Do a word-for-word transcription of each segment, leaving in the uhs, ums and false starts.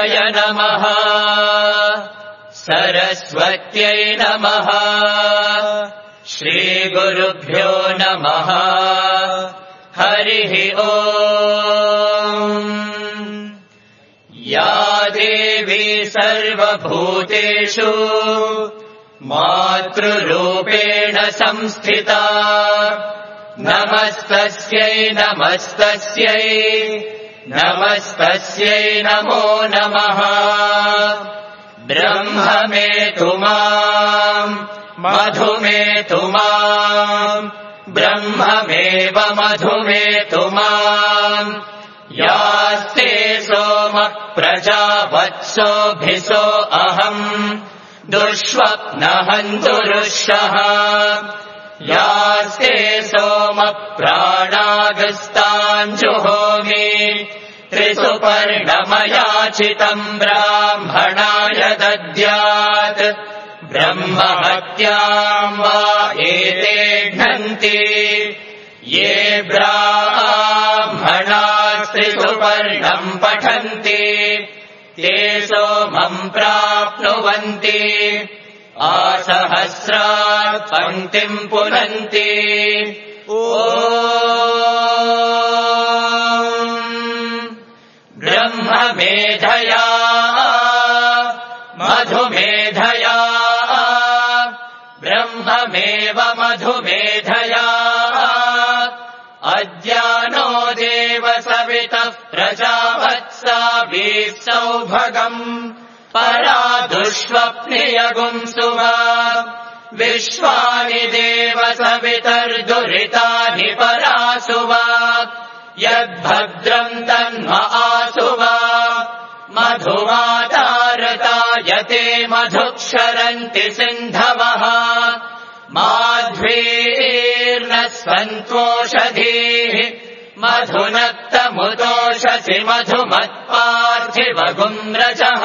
गणेशाय नमः सरस्वत्यै नमः श्रीगुरुभ्यो नमः हरिः ओम्। या देवी सर्वभूतेषु मातृरूपेण संस्थिता नमस्तस्यै नमस्तस्यै नमस्तस्यै नमो नमः। ब्रह्म मे तु माम् मधुमेतु माम् ब्रह्ममेव मधुमेतु माम् यास्ते सोम प्रजावत्सोऽभिसो अहम् दुष्स्वप्नहन्तुरुषः यास्ते सोम प्राणागस्ताञ्जुहोमि त्रिसुपर्णमयाचितम् ब्राह्मणाय दद्यात् ब्रह्महत्याम् वा एते घ्नन्ति ये ब्राह्मणाः त्रिसुपर्णम् पठन्ति ते सोमम् प्राप्नुवन्ति आसहस्रात् पङ्क्तिम् पुनन्ति। ॐ ब्रह्ममेधया मधुमेधया ब्रह्ममेव मधुमेधया अद्यानो देव सवितः प्रजावत्साभिः सौभगम् परा दुष्स्वप्नियगुंसुवा विश्वानि देव सवितर्दुरितानि परासुवा यद्भद्रम् तन्म आसुवा मधुमातारतायते मधुक्षरन्ति सिन्धवः माध्वीर्न स्वन्त्वोषधीः मधुनक्तमुतोषसि मधुमत्पार्थिवगुम्रजः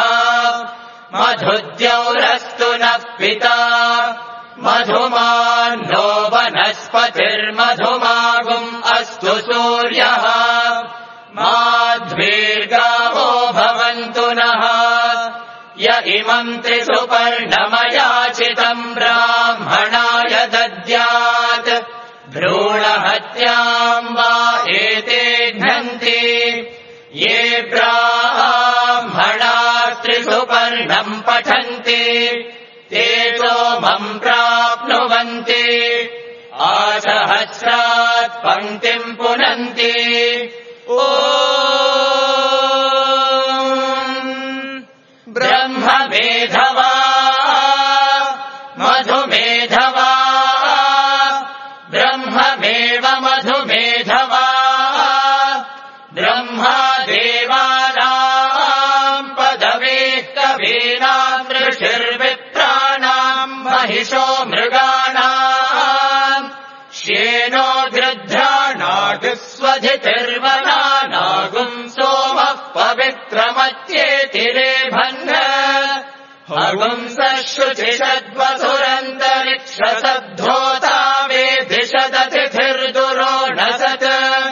मधुद्यौरस्तु नः पिता मधुमान्नो वनस्पतिर्मधुमागुम् अस्तु सूर्यः माध्वीर्गावो भवन्तु नः य इमम् त्रिसुपर्णमयाचितम् ब्राह्मणाय दद्यात् भ्रूणहत्याम् वा एते घ्नन्ति ये ब्राह्मणाः त्रिसुपर्णम् पठन्ति ते सोमम् प्राप्नुवन्ति आसहस्रात् पङ्क्तिम् पुनन्ति। ॐ ब्रह्ममेधवा मधुमेधवा ब्रह्ममेव मधुमेधवा ब्रह्मा देवानाम् पदवेः कवीनाम् ऋषिर्विप्राणाम् महिषो मृगाणाम् श्येनो गृध्राणागुस्वधितिर्वनानागुम् सोमः पवित्रमत्येतिरेभन् हगुंसः शुचिषद्वसुरन्तरिक्षसद्धोता वेदिषदतिथिर्दुरो नसत्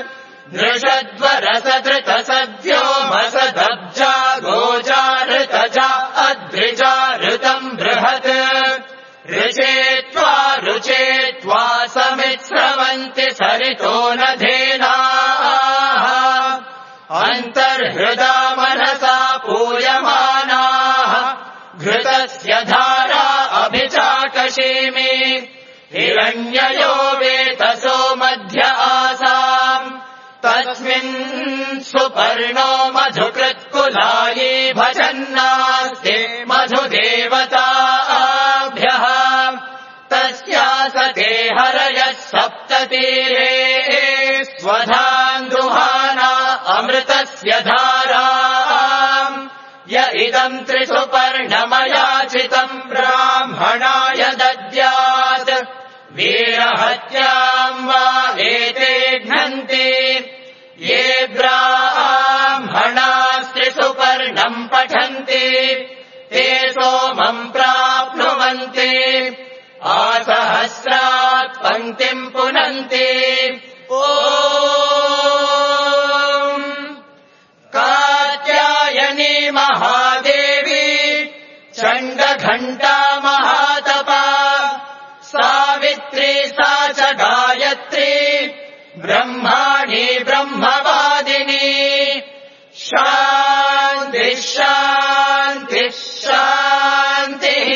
नृषद्वरसधृतसद्यो मसदब्जा गोजाऋतजा अद्रिजाऋतम् बृहत् ऋचेत्वा रुचेत्वा समित्स्रवन्ति सरितो नधेनाः अन्तर्हृदा मनसा पूयमानाः घृतस्य धारा अभिचाकशीमि हिरण्ययो वेतसो मध्य आसाम् तस्मिन् सुपर्णो मधुकृत्कुलायी भजन्नास्ति मधुदेवताभ्यः तस्या सते हरयः सप्ततीरे स्वधान्दुहाना अमृतस्य धारा य इदम् त्रिसुपर्णमयाचितम् ब्राह्मणाय दद्यात् वीरहत्याम् वा एते घ्नन्ति ये ब्राह्मणास्त्रिसुपर्णम् पठन्ति ते सोमम् प्राप्नुवन्ति आसहस्रात् पङ्क्तिम् पुनन्ति। ॐ कात्यायनी महा ब्रह्माणि ब्रह्मवादिनी शान्ति शान्ति शान्तिः।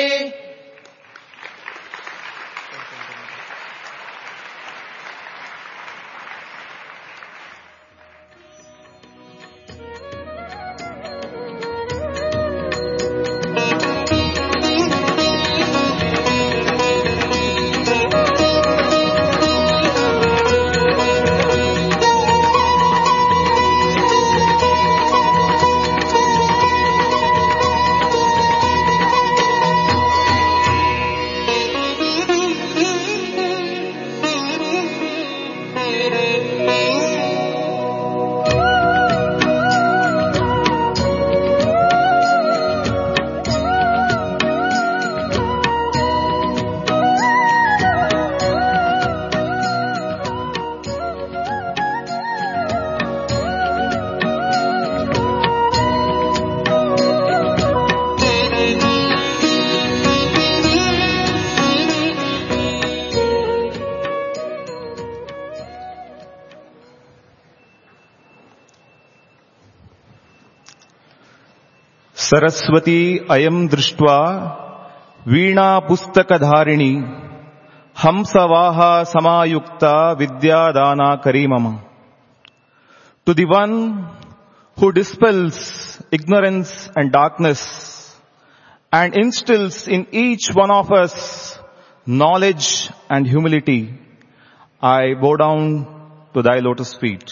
सरस्वती अयं दृष्ट्वा वीणा पुस्तकधारिणी हंसवाहा समायुक्ता विद्यादाना करीमम. To the one who dispels ignorance and darkness and instills in each one of us knowledge and humility, I bow down to thy lotus feet.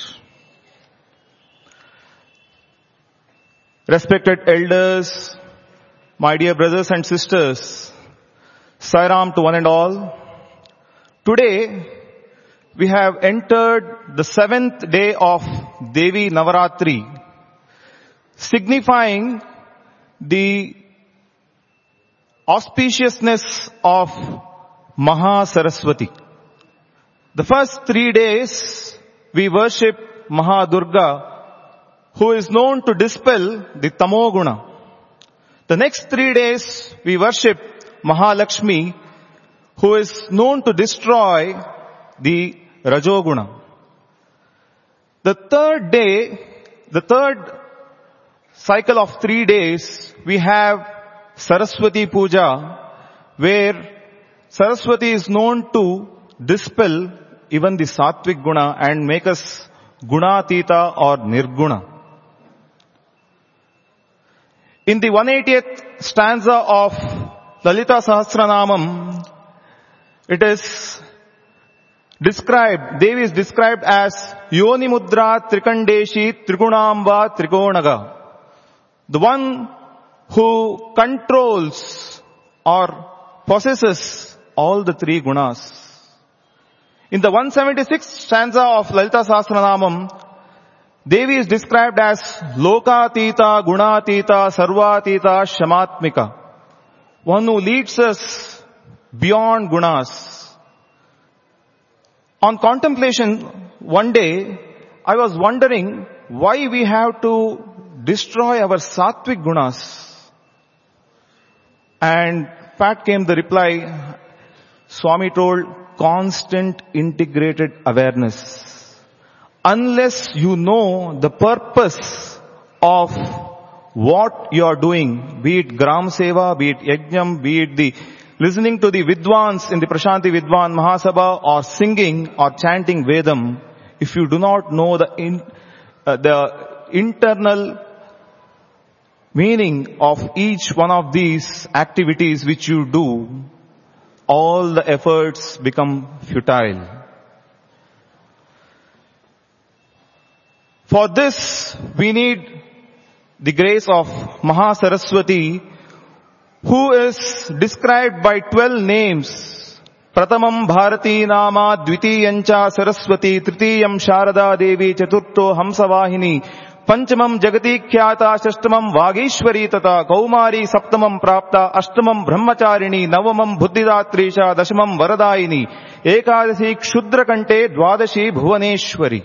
Respected elders, my dear brothers and sisters, Sai Ram to one and all. Today, we have entered the seventh day of Devi Navaratri, signifying the auspiciousness of Maha Saraswati. The first three days, we worship Maha Durga, who is known to dispel the Tamoguna. The next three days, we worship Mahalakshmi, who is known to destroy the Rajoguna. The third day, the third cycle of three days, we have Saraswati Puja, where Saraswati is known to dispel even the Sattvic Guna and make us Gunatita or Nirguna. In the one hundred eightieth stanza of Lalita Sahasranamam, it is described, Devi is described as Yoni Mudra Trikandeshi Trigunamba Trigonaga. The one who controls or possesses all the three gunas. In the one hundred seventy-sixth stanza of Lalita Sahasranamam, Devi is described as Lokatita, Gunatita, Sarvatita, Shamatmika. One who leads us beyond gunas. On contemplation, one day, I was wondering why we have to destroy our Sattvic gunas. And pat came the reply, Swami told, constant integrated awareness. Unless you know the purpose of what you are doing, be it Gram Seva, be it Yajnam, be it the listening to the Vidwans in the Prashanti Vidwan Mahasabha, or singing or chanting Vedam, if you do not know the in, uh, the internal meaning of each one of these activities which you do, all the efforts become futile. For this, we need the grace of Maha Saraswati, who is described by twelve names. Pratamam Bharati Nama, Dvitiyancha Saraswati, Tritiyam Sharada Devi, Chaturto Hamsavahini, Panchamam Jagati Khyata, Shashtamam Vagishwari Tata, Kaumari Saptamam Prapta, Ashtamam Brahmacharini, Navamam Buddhidatrisha, Dashamam Varadaini, Ekadasi Kshudra Kante, Dwadashi Bhuvaneshwari.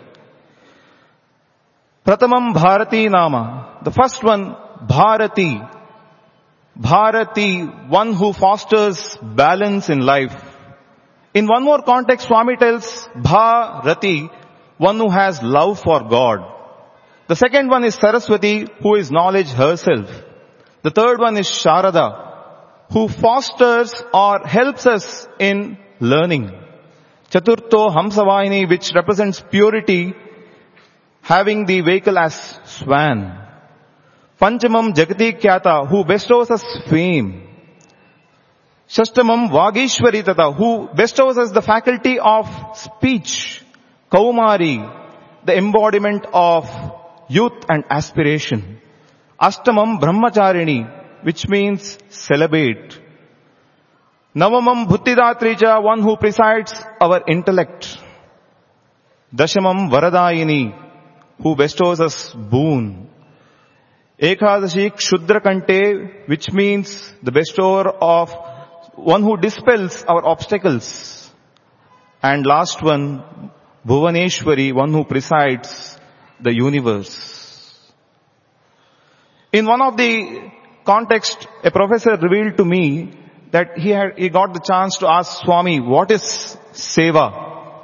Pratamam Bharati Nama. The first one, Bharati. Bharati, one who fosters balance in life. In one more context, Swami tells Bharati, one who has love for God. The second one is Saraswati, who is knowledge herself. The third one is Sharada, who fosters or helps us in learning. Chaturtho Hamsavahini, which represents purity, having the vehicle as swan. Panchamam Jagati Kyata, who bestows us fame. Shashtamam Vagishwari Tata, who bestows us the faculty of speech. Kaumari, the embodiment of youth and aspiration. Ashtamam Brahmacharini, which means celibate. Navamam Bhuttidatrija, one who presides our intellect. Dashamam Varadayini, who bestows us boon. Ekadashi Kshudrakante, which means the bestower of one who dispels our obstacles. And last one, Bhuvaneshwari, one who presides the universe. In one of the contexts, a professor revealed to me that he had, he got the chance to ask Swami, what is seva?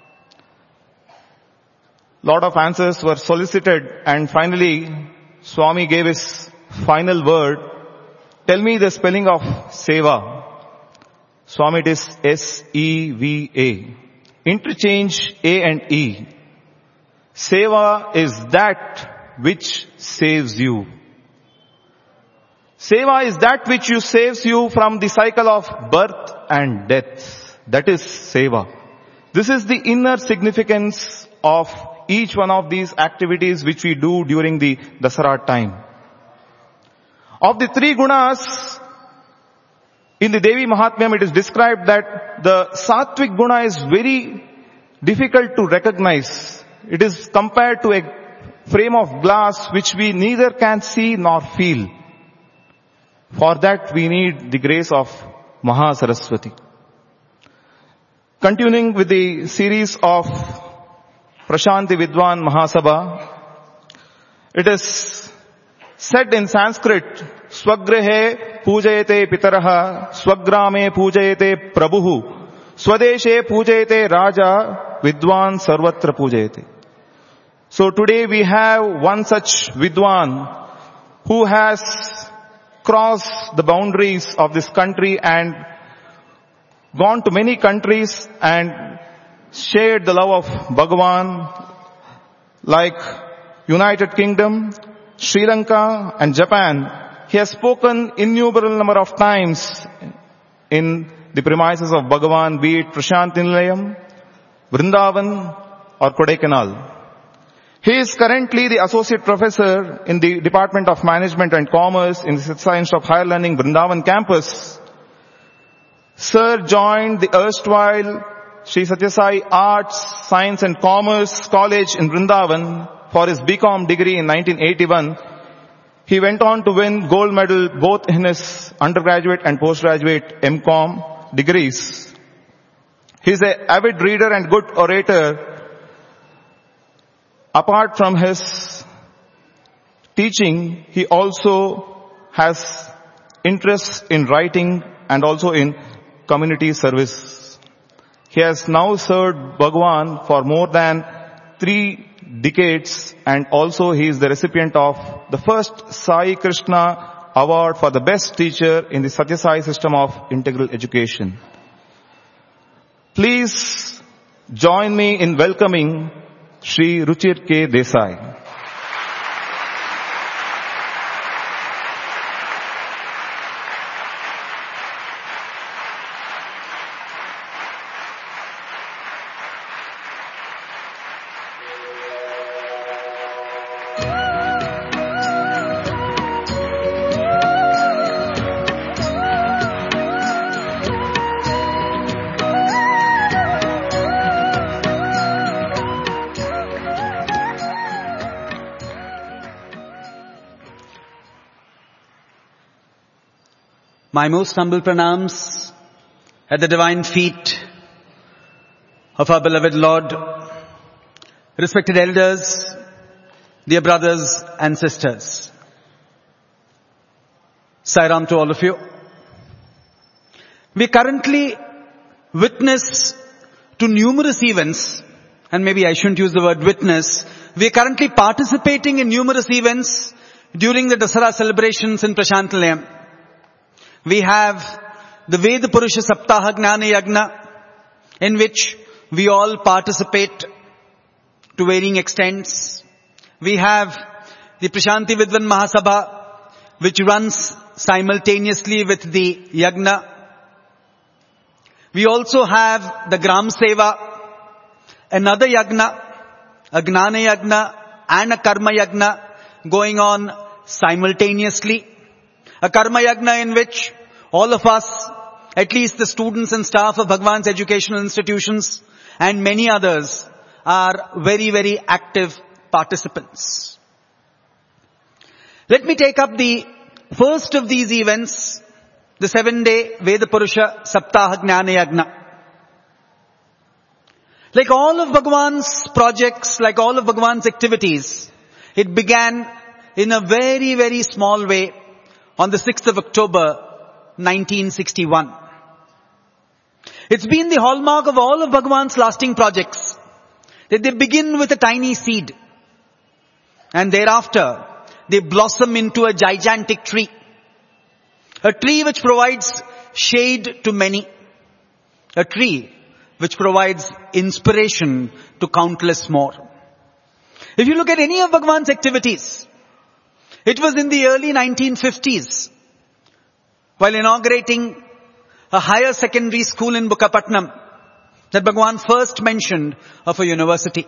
Lot of answers were solicited, and finally Swami gave his final word. Tell me the spelling of seva. Swami, it is S E V A. Interchange A and E. Seva is that which saves you. Seva is that which you saves you from the cycle of birth and death. That is seva. This is the inner significance of each one of these activities which we do during the Dasara time. Of the three gunas, in the Devi Mahatmyam it is described that the Sattvic guna is very difficult to recognize. It is compared to a frame of glass which we neither can see nor feel. For that we need the grace of Mahasaraswati. Continuing with the series of Prashanti Vidwan Mahasabha, it is said in Sanskrit, Swagrihe pujayate pitaraha, swagrame pujayate prabhuhu, swadeshe pujayate raja, vidwan sarvatra pujayate. So today we have one such vidwan who has crossed the boundaries of this country and gone to many countries and shared the love of Bhagavan, like United Kingdom, Sri Lanka and Japan. He has spoken innumerable number of times in the premises of Bhagavan, be it Prashanti Nilayam, Vrindavan or Kodaikanal. He is currently the Associate Professor in the Department of Management and Commerce in the Sathya Institute of Higher Learning, Vrindavan campus. Sir joined the erstwhile Sri Sathya Sai Arts, Science and Commerce College in Vrindavan for his B Com degree in nineteen eighty-one. He went on to win gold medal both in his undergraduate and postgraduate M Com degrees. He is an avid reader and good orator. Apart from his teaching, he also has interest in writing and also in community service. He has now served Bhagavan for more than three decades, and also he is the recipient of the first Sai Krishna Award for the best teacher in the Sathya Sai system of integral education. Please join me in welcoming Shri Ruchir K. Desai. My most humble pranams at the divine feet of our beloved Lord, respected elders, dear brothers and sisters. Sai Ram to all of you. We are currently witness to numerous events, and maybe I shouldn't use the word witness. We are currently participating in numerous events during the Dasara celebrations in Prashant Nilayam. We have the Veda Purusha Saptaha Gnana Yagna, in which we all participate to varying extents. We have the Prashanti Vidwan Mahasabha, which runs simultaneously with the Yagna. We also have the Gram Seva, another Yagna, a Gnana Yagna and a Karma Yagna going on simultaneously. A Karma Yagna in which all of us, at least the students and staff of Bhagwan's educational institutions and many others, are very, very active participants. Let me take up the first of these events, the seven-day Veda Purusha Saptaha Gnana Yagna. Like all of Bhagwan's projects, like all of Bhagwan's activities, it began in a very, very small way on the sixth of October, nineteen sixty-one. It's been the hallmark of all of Bhagwan's lasting projects that they begin with a tiny seed and thereafter they blossom into a gigantic tree. A tree which provides shade to many. A tree which provides inspiration to countless more. If you look at any of Bhagwan's activities, it was in the early nineteen fifties, while inaugurating a higher secondary school in Bukkapatnam, that Bhagwan first mentioned of a university.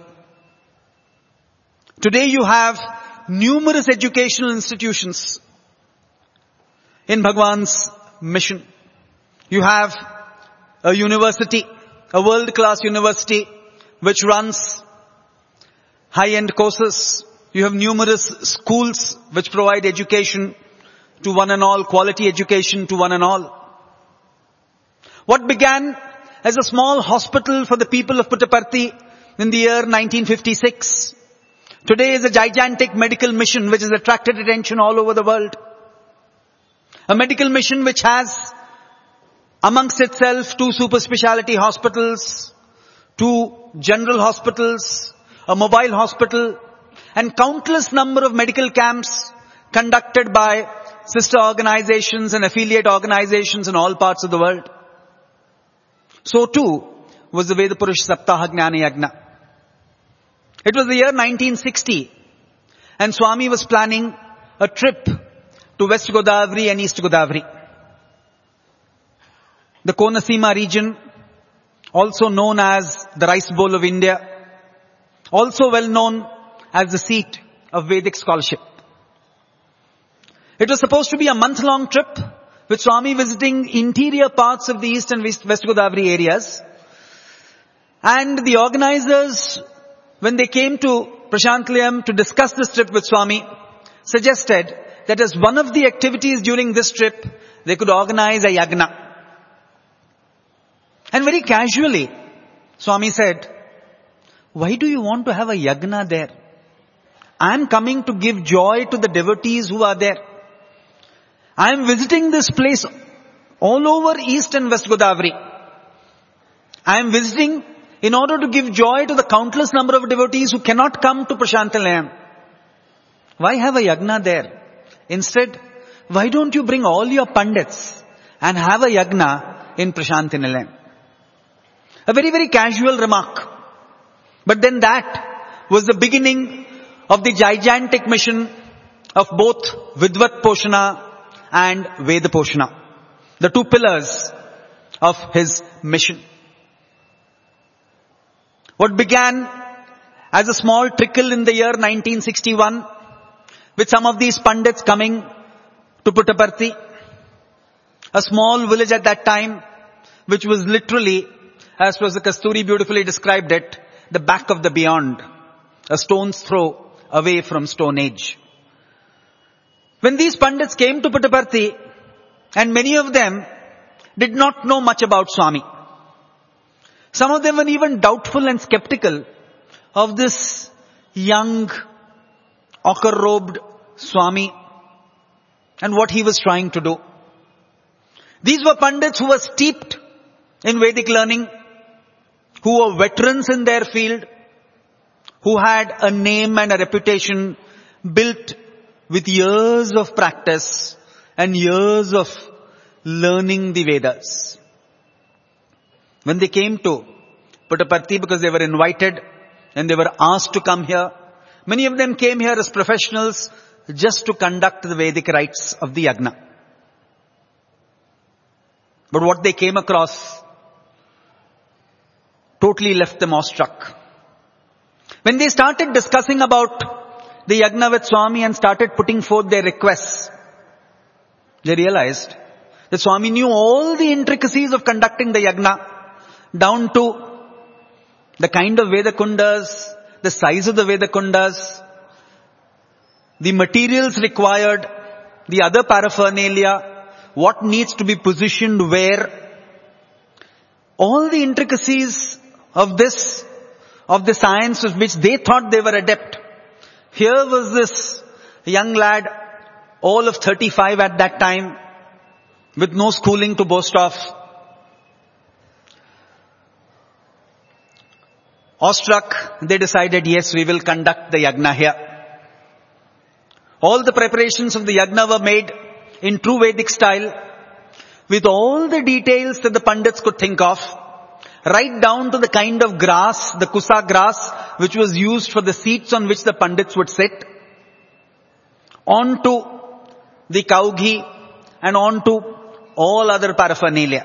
Today you have numerous educational institutions in Bhagwan's mission. You have a university, a world-class university which runs high-end courses. You have numerous schools which provide education to one and all, quality education to one and all. What began as a small hospital for the people of Puttaparthi in the year nineteen fifty-six, today is a gigantic medical mission which has attracted attention all over the world. A medical mission which has amongst itself two super speciality hospitals, two general hospitals, a mobile hospital, and countless number of medical camps conducted by sister organizations and affiliate organizations in all parts of the world. So too was the Veda Purusha Saptaha Gnana Yagna. It was the year nineteen sixty and Swami was planning a trip to West Godavari and East Godavari. The Konasima region, also known as the Rice Bowl of India, also well known as the seat of Vedic scholarship. It was supposed to be a month-long trip with Swami visiting interior parts of the East and West, West Godavari areas. And the organizers, when they came to Prashant Nilayam to discuss this trip with Swami, suggested that as one of the activities during this trip, they could organize a yagna. And very casually, Swami said, why do you want to have a yagna there? I am coming to give joy to the devotees who are there. I am visiting this place all over East and West Godavari. I am visiting in order to give joy to the countless number of devotees who cannot come to Prashant Nilayam. Why have a yagna there? Instead, why don't you bring all your pandits and have a yagna in Prashant Nilayam? A very, very casual remark. But then that was the beginning of the gigantic mission of both Vidvat Poshana and Veda Poshana, the two pillars of his mission. What began as a small trickle in the year nineteen sixty-one, with some of these pandits coming to Puttaparthi, a small village at that time, which was literally, as Professor Kasturi beautifully described it, the back of the beyond, a stone's throw away from Stone Age. When these pandits came to Puttaparthi, and many of them did not know much about Swami. Some of them were even doubtful and skeptical of this young, ochre-robed Swami and what he was trying to do. These were pandits who were steeped in Vedic learning, who were veterans in their field, who had a name and a reputation built with years of practice and years of learning the Vedas. When they came to Puttaparthi, because they were invited and they were asked to come here, many of them came here as professionals just to conduct the Vedic rites of the yagna. But what they came across totally left them awestruck. When they started discussing about the yagna with Swami and started putting forth their requests, they realized that Swami knew all the intricacies of conducting the yagna, down to the kind of Vedakundas, the size of the Vedakundas, the materials required, the other paraphernalia, what needs to be positioned where. All the intricacies of this, of the science of which they thought they were adept. Here was this young lad, all of thirty-five at that time, with no schooling to boast of. Awestruck, they decided, yes, we will conduct the yagna here. All the preparations of the yagna were made in true Vedic style, with all the details that the Pandits could think of, right down to the kind of grass, the kusa grass, which was used for the seats on which the Pandits would sit, on to the cow ghee, and on to all other paraphernalia.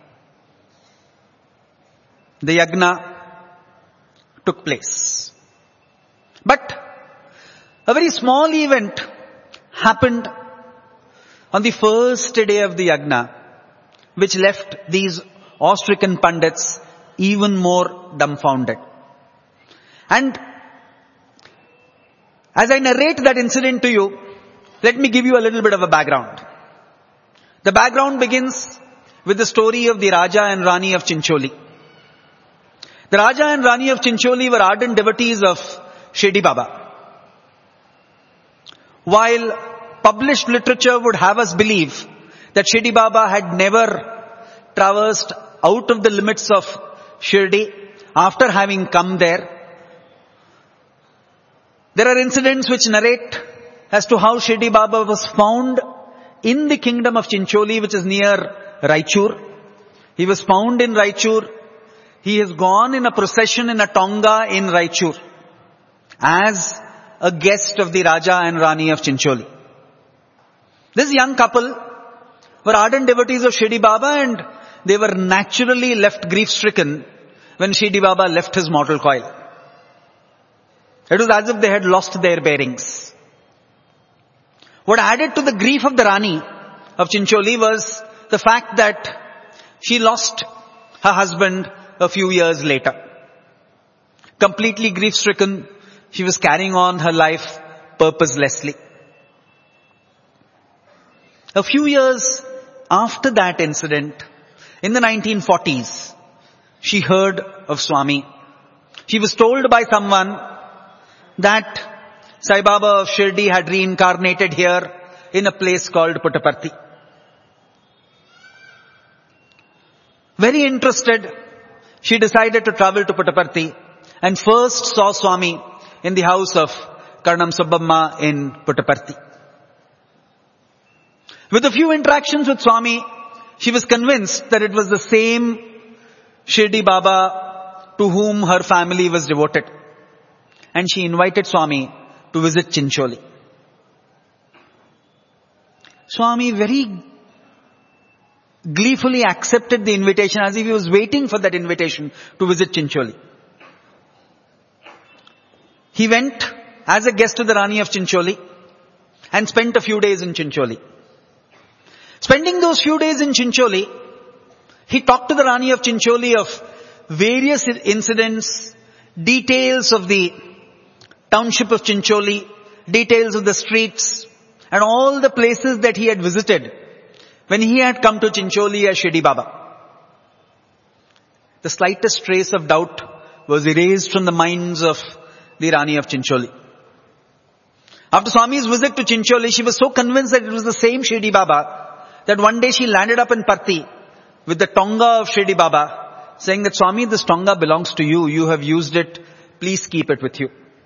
The yagna took place. But a very small event happened on the first day of the yagna, which left these awe-stricken Pandits even more dumbfounded. And as I narrate that incident to you, let me give you a little bit of a background. The background begins with the story of the Raja and Rani of Chincholi. The Raja and Rani of Chincholi were ardent devotees of Shirdi Baba. While published literature would have us believe that Shirdi Baba had never traversed out of the limits of Shirdi after having come there, there are incidents which narrate as to how Shirdi Baba was found in the kingdom of Chincholi, which is near Raichur. He was found in Raichur. He has gone in a procession in a tonga in Raichur as a guest of the Raja and Rani of Chincholi. This young couple were ardent devotees of Shirdi Baba, and they were naturally left grief-stricken when Shirdi Baba left his mortal coil. It was as if they had lost their bearings. What added to the grief of the Rani of Chincholi was the fact that she lost her husband a few years later. Completely grief-stricken, she was carrying on her life purposelessly. A few years after that incident, in the nineteen forties, she heard of Swami. She was told by someone that Sai Baba of Shirdi had reincarnated here in a place called Puttaparthi. Very interested, she decided to travel to Puttaparthi and first saw Swami in the house of Karnam Subbamma in Puttaparthi. With a few interactions with Swami, she was convinced that it was the same Shirdi Baba to whom her family was devoted. And she invited Swami to visit Chincholi. Swami very gleefully accepted the invitation as if he was waiting for that invitation to visit Chincholi. He went as a guest to the Rani of Chincholi and spent a few days in Chincholi. Spending those few days in Chincholi, he talked to the Rani of Chincholi of various incidents, details of the township of Chincholi, details of the streets, and all the places that he had visited when he had come to Chincholi as Shirdi Baba. The slightest trace of doubt was erased from the minds of the Rani of Chincholi. After Swami's visit to Chincholi, she was so convinced that it was the same Shirdi Baba that one day she landed up in Parthi with the Tonga of Shirdi Baba, saying that Swami, this Tonga belongs to you. You have used it. Please keep it with you.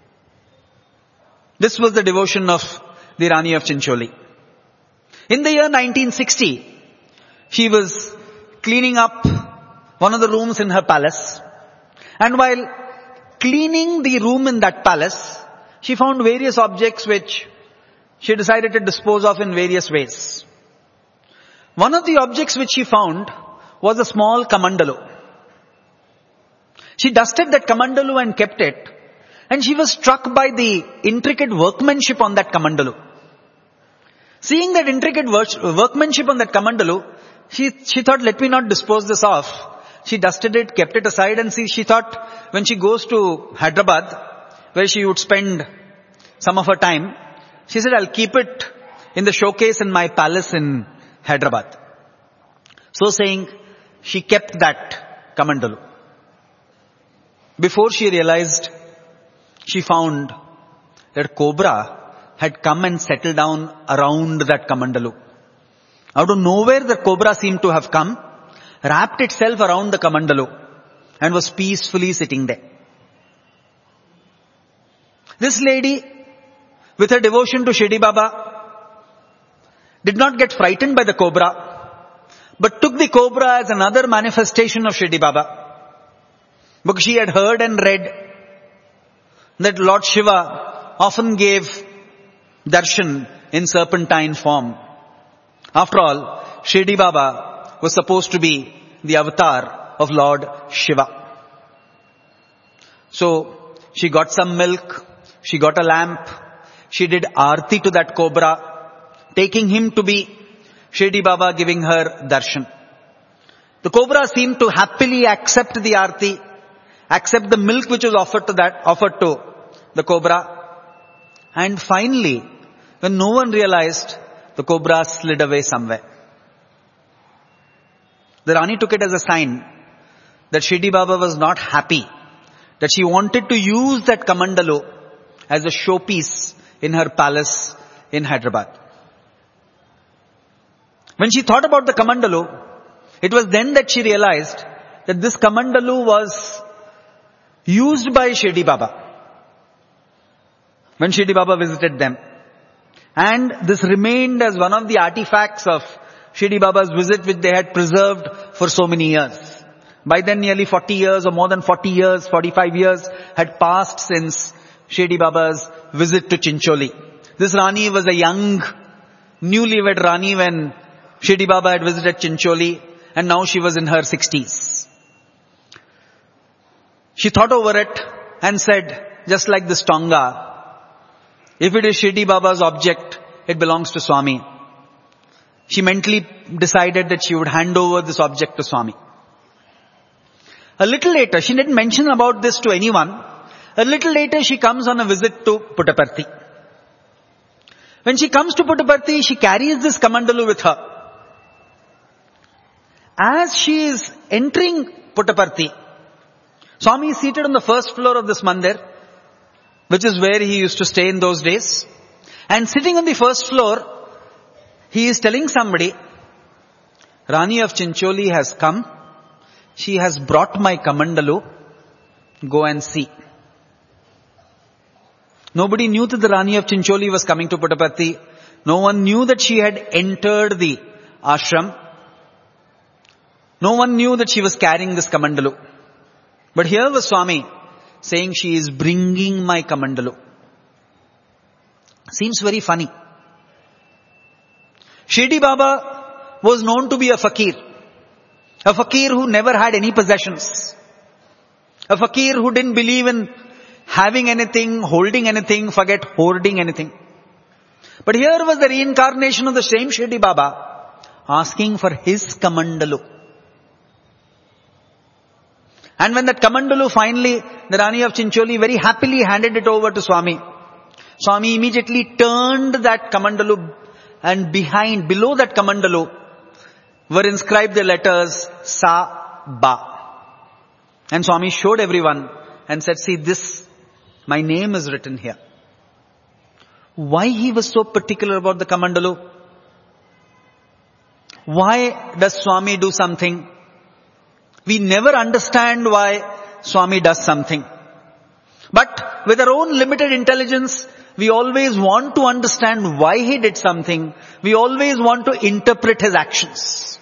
This was the devotion of the Rani of Chincholi. In the year nineteen sixty, she was cleaning up one of the rooms in her palace. And while cleaning the room in that palace, she found various objects which she decided to dispose of in various ways. One of the objects which she found was a small kamandalu. She dusted that kamandalu and kept it. And she was struck by the intricate workmanship on that kamandalu. Seeing that intricate workmanship on that kamandalu, she, she thought, let me not dispose this off. She dusted it, kept it aside, and see, she thought when she goes to Hyderabad, where she would spend some of her time, she said, I'll keep it in the showcase in my palace in Hyderabad. So saying, she kept that kamandalu. Before she realized, she found that cobra had come and settled down around that kamandalu. Out of nowhere, the cobra seemed to have come, wrapped itself around the kamandalu, and was peacefully sitting there. This lady, with her devotion to Shirdi Baba, did not get frightened by the cobra, but took the cobra as another manifestation of Shirdi Baba. Because she had heard and read that Lord Shiva often gave darshan in serpentine form. After all, Shirdi Baba was supposed to be the avatar of Lord Shiva. So, she got some milk, she got a lamp, she did aarti to that cobra, taking him to be Shirdi Baba giving her darshan. The cobra seemed to happily accept the aarti, accept the milk which was offered to that, offered to the cobra. And finally, when no one realized, the cobra slid away somewhere. The Rani took it as a sign that Shirdi Baba was not happy, that she wanted to use that kamandalu as a showpiece in her palace in Hyderabad. When she thought about the kamandalu, it was then that she realized that this kamandalu was used by Shirdi Baba when Shirdi Baba visited them. And this remained as one of the artifacts of Shirdi Baba's visit, which they had preserved for so many years. By then nearly forty years or more than forty years, forty-five years had passed since Shirdi Baba's visit to Chincholi. This Rani was a young, newlywed Rani when Shirdi Baba had visited Chincholi, and now she was in her sixties. She thought over it and said, just like this Tonga, if it is Shirdi Baba's object, it belongs to Swami. She mentally decided that she would hand over this object to Swami. A little later, she didn't mention about this to anyone. A little later, she comes on a visit to Puttaparthi. When she comes to Puttaparthi, she carries this kamandalu with her. As she is entering Puttaparthi, Swami is seated on the first floor of this mandir, which is where he used to stay in those days. And sitting on the first floor, he is telling somebody, Rani of Chincholi has come. She has brought my kamandalu. Go and see. Nobody knew that the Rani of Chincholi was coming to Puttaparthi. No one knew that she had entered the ashram. No one knew that she was carrying this kamandalu. But here was Swami saying she is bringing my kamandalu. Seems very funny. Shirdi Baba was known to be a fakir. A fakir who never had any possessions. A fakir who didn't believe in having anything, holding anything, forget hoarding anything. But here was the reincarnation of the same Shirdi Baba asking for his kamandalu. And when that kamandalu finally, the Rani of Chincholi very happily handed it over to Swami, Swami immediately turned that kamandalu, and behind, below that kamandalu, were inscribed the letters Sa Ba. And Swami showed everyone and said, see this, my name is written here. Why he was so particular about the kamandalu? Why does Swami do something? We never understand why Swami does something. But with our own limited intelligence, we always want to understand why he did something. We always want to interpret his actions.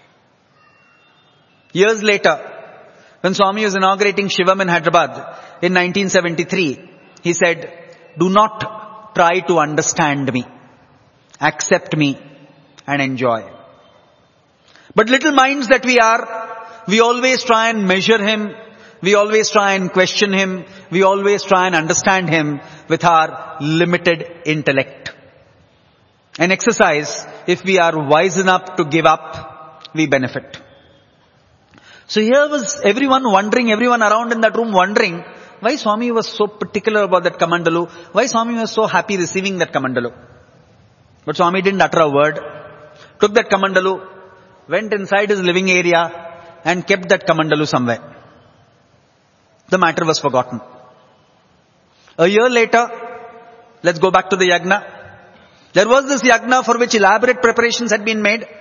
Years later, when Swami was inaugurating Shivam in Hyderabad in nineteen seventy-three, he said, "Do not try to understand me. Accept me and enjoy." But little minds that we are, we always try and measure him. We always try and question him. We always try and understand him with our limited intellect. An exercise, if we are wise enough to give up, we benefit. So here was everyone wondering, everyone around in that room wondering, why Swami was so particular about that Kamandalu? Why Swami was so happy receiving that Kamandalu? But Swami didn't utter a word. Took that Kamandalu, went inside his living area and kept that Kamandalu somewhere. The matter was forgotten. A year later, let's go back to the yagna. There was this yagna for which elaborate preparations had been made.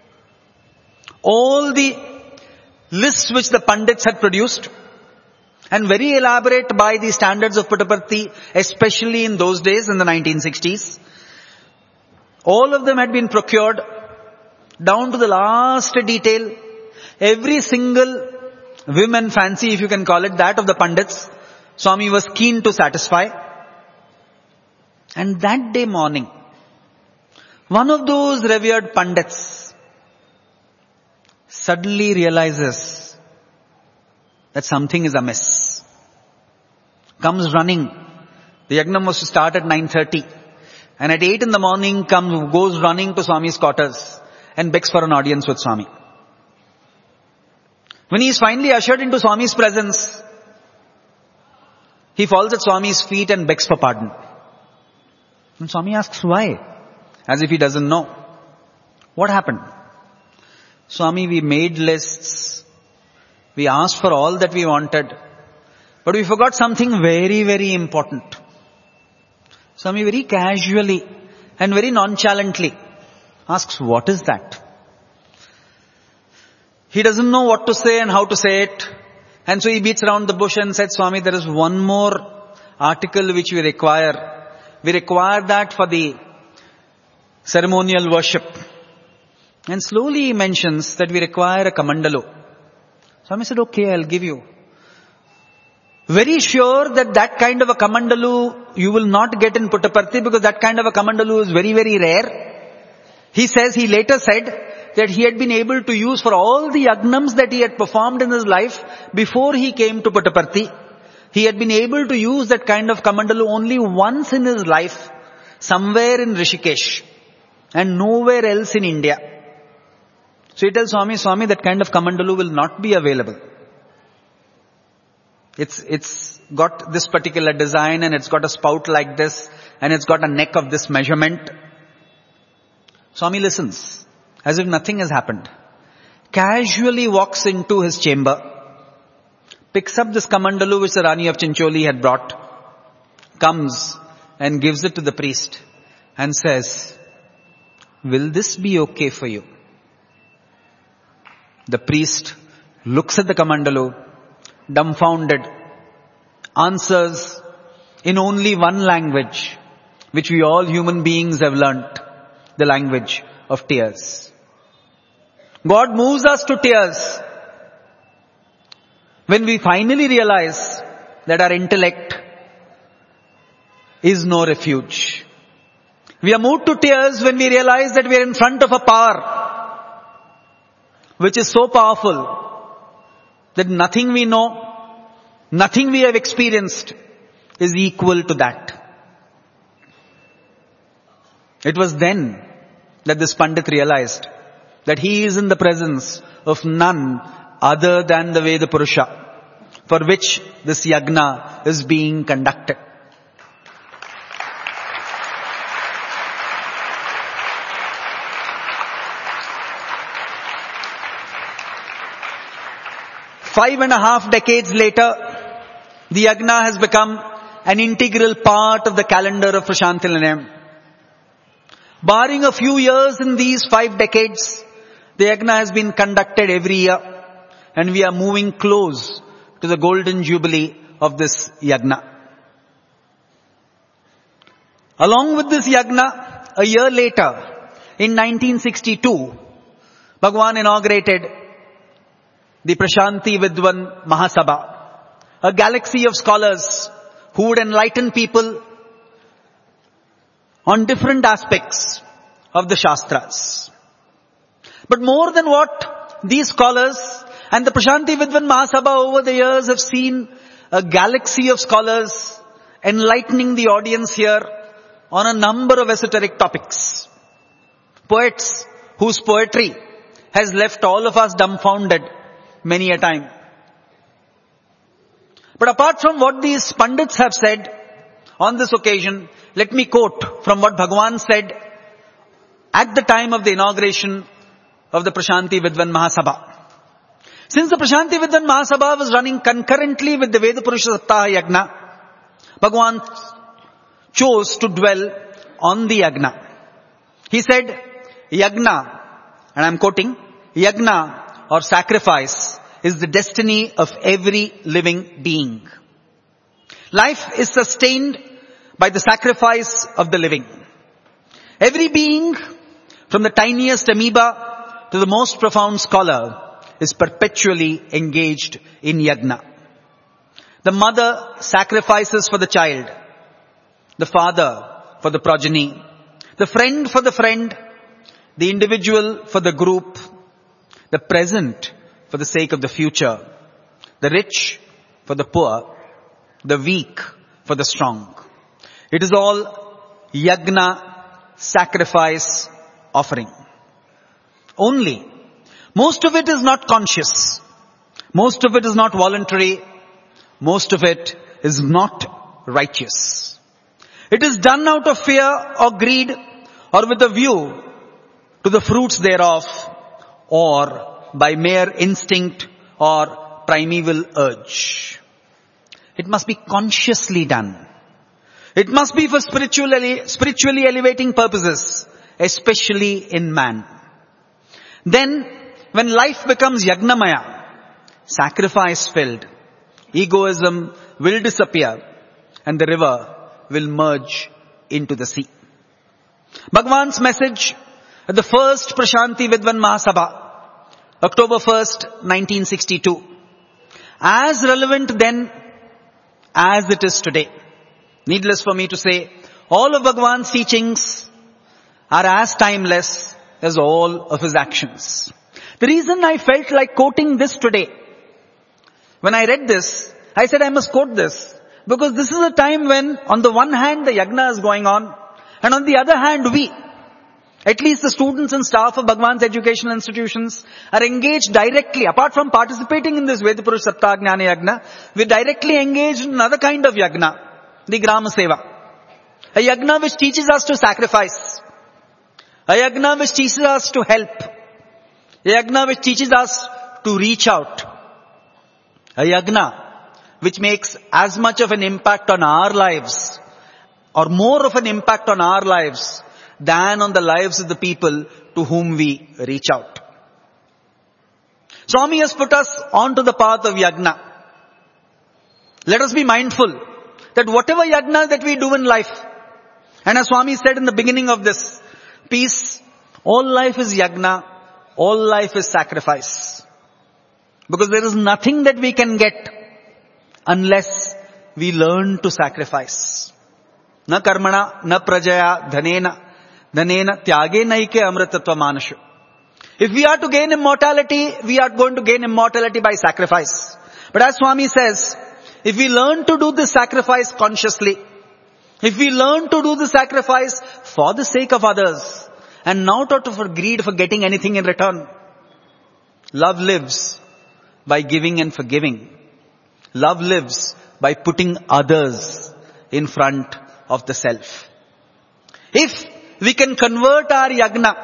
All the lists which the Pandits had produced, and very elaborate by the standards of Puttaparthi, especially in those days in the nineteen sixties. All of them had been procured down to the last detail. Every single whim and fancy, if you can call it that, of the Pandits, Swami was keen to satisfy. And that day morning, one of those revered Pandits suddenly realizes that something is amiss. Comes running. The yagnam was to start at nine thirty. And at eight in the morning comes, goes running to Swami's quarters and begs for an audience with Swami. When he is finally ushered into Swami's presence, he falls at Swami's feet and begs for pardon. And Swami asks why, as if he doesn't know. What happened? Swami, we made lists. We asked for all that we wanted. But we forgot something very, very important. Swami very casually and very nonchalantly asks, what is that? He doesn't know what to say and how to say it. And so he beats around the bush and said, Swami, there is one more article which we require. We require that for the ceremonial worship. And slowly he mentions that we require a Kamandalu. Swami said, okay, I'll give you. Very sure that that kind of a Kamandalu you will not get in Puttaparthi, because that kind of a Kamandalu is very, very rare. He says, he later said that he had been able to use for all the yagnams that he had performed in his life before he came to Puttaparthi. He had been able to use that kind of Kamandalu only once in his life, somewhere in Rishikesh and nowhere else in India. So he tells Swami, Swami, that kind of Kamandalu will not be available. It's, it's got this particular design and it's got a spout like this and it's got a neck of this measurement. Swami listens as if nothing has happened. Casually walks into his chamber, picks up this Kamandalu which the Rani of Chincholi had brought, comes and gives it to the priest and says, will this be okay for you? The priest looks at the Kamandalu, dumbfounded, answers in only one language, which we all human beings have learnt, the language of tears. God moves us to tears when we finally realize that our intellect is no refuge. We are moved to tears when we realize that we are in front of a power which is so powerful that nothing we know, nothing we have experienced is equal to that. It was then that this Pandit realized that he is in the presence of none other than the Veda Purusha, for which this yagna is being conducted. Five and a half decades later, the yagna has become an integral part of the calendar of Prasanthi Nilayam. Barring a few years in these five decades, The yajna has been conducted every year, and we are moving close to the golden jubilee of this yajna. Along with this yajna, a year later, in nineteen sixty-two, Bhagwan inaugurated the Prashanti Vidwan Mahasabha, a galaxy of scholars who would enlighten people on different aspects of the Shastras. But more than what these scholars and the Prashanti Vidwan Mahasabha over the years have seen a galaxy of scholars enlightening the audience here on a number of esoteric topics. Poets whose poetry has left all of us dumbfounded many a time. But apart from what these Pandits have said on this occasion, let me quote from what Bhagwan said at the time of the inauguration of the Prashanti Vidwan Mahasabha. Since the Prashanti Vidwan Mahasabha was running concurrently with the Veda Purusha Saptaha Yajna, Bhagwan chose to dwell on the Yajna. He said, Yajna, and I'm quoting, Yajna or sacrifice is the destiny of every living being. Life is sustained by the sacrifice of the living. Every being, from the tiniest amoeba to the most profound scholar, is perpetually engaged in yajna. The mother sacrifices for the child, the father for the progeny, the friend for the friend, the individual for the group, the present for the sake of the future, the rich for the poor, the weak for the strong. It is all yajna, sacrifice, offering. Only, most of it is not conscious. Most of it is not voluntary. Most of it is not righteous. It is done out of fear or greed or with a view to the fruits thereof, or by mere instinct or primeval urge. It must be consciously done. It must be for spiritually, spiritually elevating purposes, especially in man. Then, when life becomes yagnamaya, sacrifice-filled, egoism will disappear and the river will merge into the sea. Bhagwan's message at the first Prashanti Vidwan Mahasabha, October first, nineteen sixty-two, as relevant then as it is today. Needless for me to say, all of Bhagwan's teachings are as timeless as all of his actions. The reason I felt like quoting this today, when I read this, I said I must quote this, because this is a time when on the one hand the yajna is going on, and on the other hand we, at least the students and staff of Bhagwan's educational institutions, are engaged directly, apart from participating in this Veda Purusha Saptaha Jnana Yajna, we're directly engaged in another kind of yajna, the Grama Seva. A yajna which teaches us to sacrifice. A yajna which teaches us to help. A yajna which teaches us to reach out. A yajna which makes as much of an impact on our lives, or more of an impact on our lives, than on the lives of the people to whom we reach out. Swami has put us onto the path of yajna. Let us be mindful that whatever yajna that we do in life, and as Swami said in the beginning of this piece, all life is yajna, all life is sacrifice. Because there is nothing that we can get unless we learn to sacrifice. Na karmana, na prajaya, dhanena, dhanena tyage naike amritatva manashu. If we are to gain immortality, we are going to gain immortality by sacrifice. But as Swami says, if we learn to do this sacrifice consciously, if we learn to do the sacrifice for the sake of others, and not out of our greed for getting anything in return, love lives by giving and forgiving. Love lives by putting others in front of the self. If we can convert our yajna,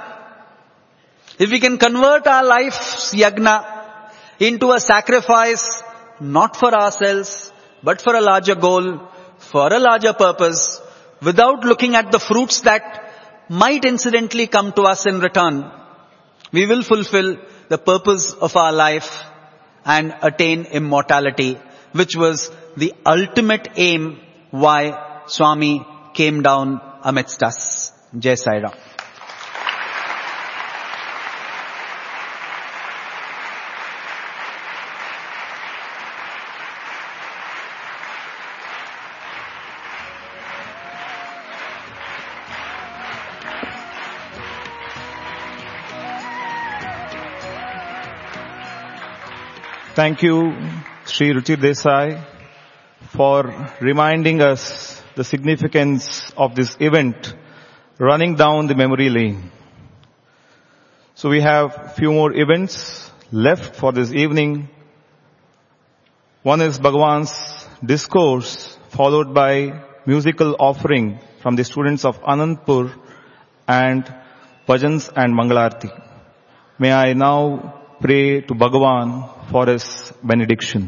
if we can convert our life's yajna into a sacrifice not for ourselves, but for a larger goal, for a larger purpose, without looking at the fruits that might incidentally come to us in return, we will fulfill the purpose of our life and attain immortality, which was the ultimate aim why Swami came down amidst us. Jai Sai Ram. Thank you, Sri Ruchi Desai, for reminding us the significance of this event running down the memory lane. So we have few more events left for this evening. One is Bhagwan's discourse, followed by musical offering from the students of Anandpur and bhajans and Mangalarti. May I now pray to Bhagwan for his benediction.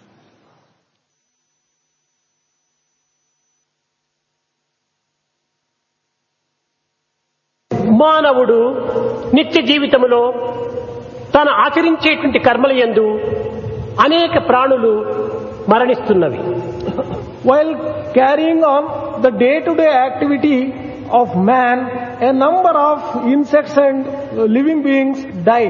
మానవుడు నిత్య జీవితంలో తాను ఆచరించేటువంటి కర్మలయందు అనేక ప్రాణులు మరణిస్తున్నవి. While carrying on the day-to-day activity of man, a number of insects and living beings die.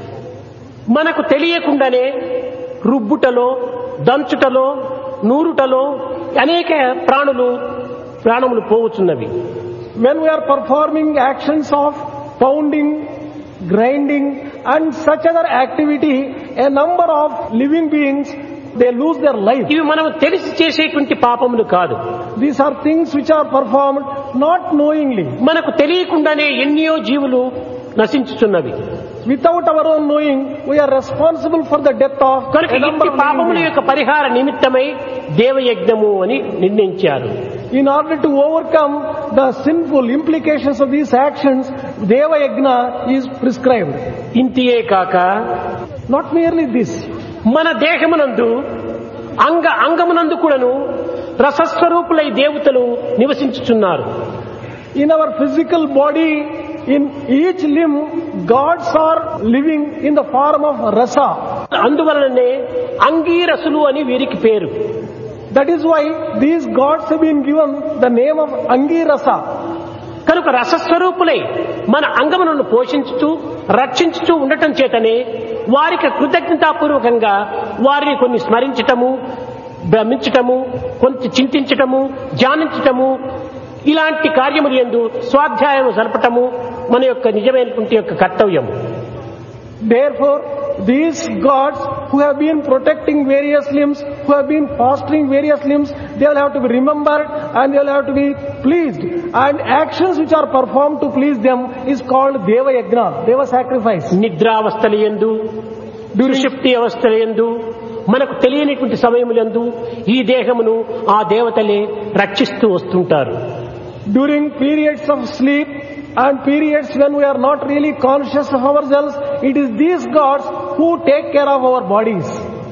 మనకు తెలియకుండానే రుబ్బుటలో, దంచుటలో, నూరుటలో అనేక ప్రాణులు ప్రాణములు పోవచ్చున్నవి. When we are performing actions of pounding, grinding and such other activity, a number of living beings, they lose their life. ఇవి మనం తెలిసి చేసేటువంటి పాపములు కాదు. These are things which are performed not knowingly. మనకు తెలియకుండానే ఎన్నో జీవులు నశించుతున్నవి. Without our own knowing, we are responsible for the death of కనుక a number ఇంటి of పాపముల living యొక్క పరిహార నిమిత్తమై దేవయజ్ఞము అని నిర్ణయించారు. beings. In order to overcome the sinful implications of these actions, Deva Yajna is prescribed. ఇంతియే కాక Not merely this. మన దేహమునందు అంగ అంగమునందు కూడాను రసస్వరూపులై దేవతలు నివసించుచున్నారు. In our physical body, in each limb, gods are living in the form of rasa. అందువలననే అంగీరసులు అని వీరికి పేరు. That is why these gods have been given the name of Angirasa. కనుక రసస్వరూపులై మన అంగములను పోషించుతూ రక్షించుతూ ఉండటం చేతనే వారికి కృతజ్ఞతాపూర్వకంగా వారిని కొన్ని స్మరించటము, భ్రమించటము, కొంత చింతించటము, ధ్యానించటము, ఇలాంటి కార్యములు యందు స్వాధ్యాయం జరపటము మన యొక్క నిజమైనటువంటి యొక్క కర్తవ్యం. Therefore, these gods who have been protecting various limbs, who have been fostering various limbs, they will have to be remembered and they will have to be pleased. And actions which are performed to please them is called Deva Yajna, Deva sacrifice. నిద్రావస్థల యందు, దుర్షుప్తి అవస్థల యందు, మనకు తెలియనిటువంటి సమయములందు ఈ దేహమును ఆ దేవతలే రక్షిస్తూ వస్తుంటారు. During periods of sleep and periods when we are not really conscious of ourselves, it is these gods who take care of our bodies.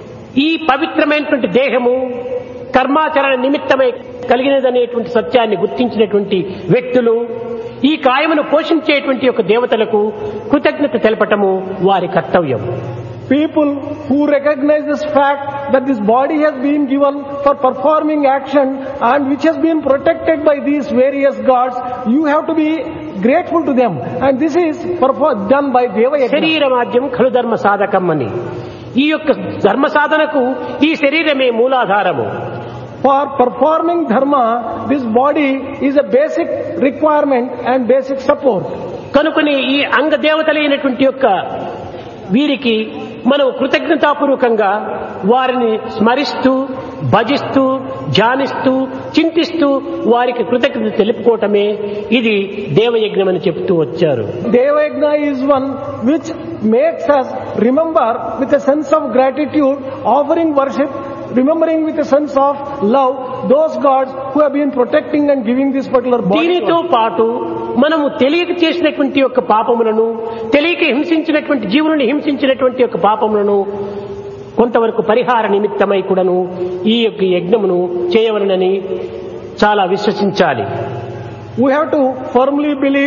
ఈ పవిత్రమైనటువంటి దేహము కర్మాచరణ నిమిత్తమై కలిగినదనేటువంటి సత్యాన్ని గుర్తించినటువంటి వ్యక్తులు ఈ కాయమును పోషించేటువంటి యొక్క దేవతలకు కృతజ్ఞత తెలపటము వారి కర్తవ్యం. People who recognize this fact that this body has been given for performing action and which has been protected by these various gods, you have to be grateful to them. And this is done by Deva Yajna. శరీరమాద్యం ఖలు ధర్మ సాధకం అని. ఈ యొక్క ధర్మ సాధనకు ఈ శరీరమే మూలాధారము. For performing dharma, this body is a basic requirement and basic support. కనుకని ఈ అంగ దేవతలైనటువంటి యొక్క వీరికి మనం కృతజ్ఞతాపూర్వకంగా వారిని స్మరిస్తూ, భజిస్తూ, ధ్యానిస్తూ, చింతిస్తూ వారికి కృతజ్ఞత తెలుపుకోవటమే ఇది దేవయజ్ఞం అని చెప్తూ వచ్చారు. Deva Yajna is one which makes us remember with a sense of gratitude, offering worship, remembering with a sense of love those gods who have been protecting and giving this particular body. దీనితో పాటు మనము తెలియక చేసినటువంటి యొక్క పాపములను, తెలియక హింసించినటువంటి జీవులను హింసించినటువంటి యొక్క పాపములను కొంతవరకు పరిహార నిమిత్తమై కూడాను ఈ యొక్క యజ్ఞమును చేయవలనని చాలా విశ్వసించాలి. We have to firmly believe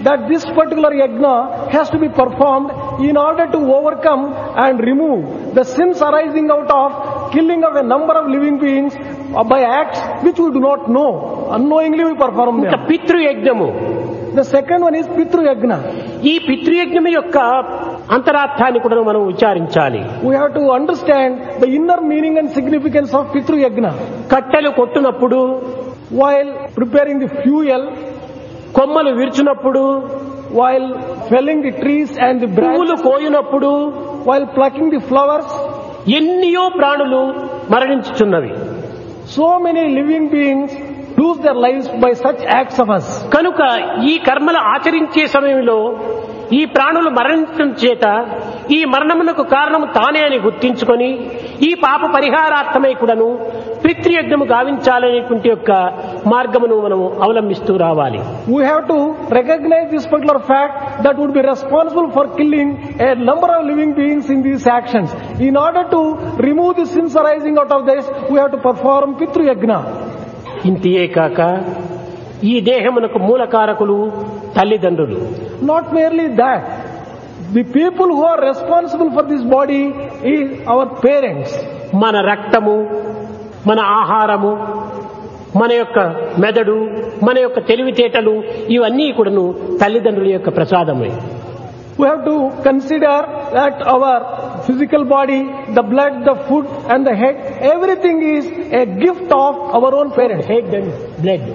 that this particular yajna has to be performed in order to overcome and remove the sins arising out of killing of a number of living beings by acts which we do not know. Unknowingly we perform ఇంకా them. పితృయజ్ఞము. The second one is Pitru Yajna. ఈ పితృయజ్ఞము యొక్క అంతరార్థాన్ని కూడా మనం విచారించాలి. We have to understand the inner meaning and significance of Pitru Yajna. కట్టెలు కొట్టునప్పుడు, While preparing the fuel, కొమ్మలు విరుచునప్పుడు, while felling the trees and the పువ్వులు branches, కోయునప్పుడు while plucking the flowers, ఎన్నియో ప్రాణులు మరణించుచున్నవి. so many living beings lose their lives by such acts of us. కనుక ఈ కర్మలు ఆచరించే సమయంలో ఈ ప్రాణులు మరణించడం చేత ఈ మరణమునకు కారణము తానే అని గుర్తించుకొని ఈ పాప పరిహారార్థమై కూడాను పితృయజ్ఞము గావించాలనేటువంటి యొక్క మార్గమును మనము అవలంబిస్తూ రావాలి. We have to recognize this particular fact that would be responsible for killing a number of living beings in these actions. In order to remove the sins arising out of this, we have to perform Pitru Yajna. ఇంతియే కాక ఈ దేహమునకు మూలకారకులు తల్లిదండ్రులు. Not merely that, the people who are responsible for this body is our parents. మన రక్తము, మన ఆహారము, మన యొక్క మెదడు, మన యొక్క తెలివితేటలు ఇవన్నీ కూడాను తల్లిదండ్రుల యొక్క ప్రసాదమే. We have to consider that our physical body, the blood, the food and the head, everything is a gift of our own parents. Head and blood.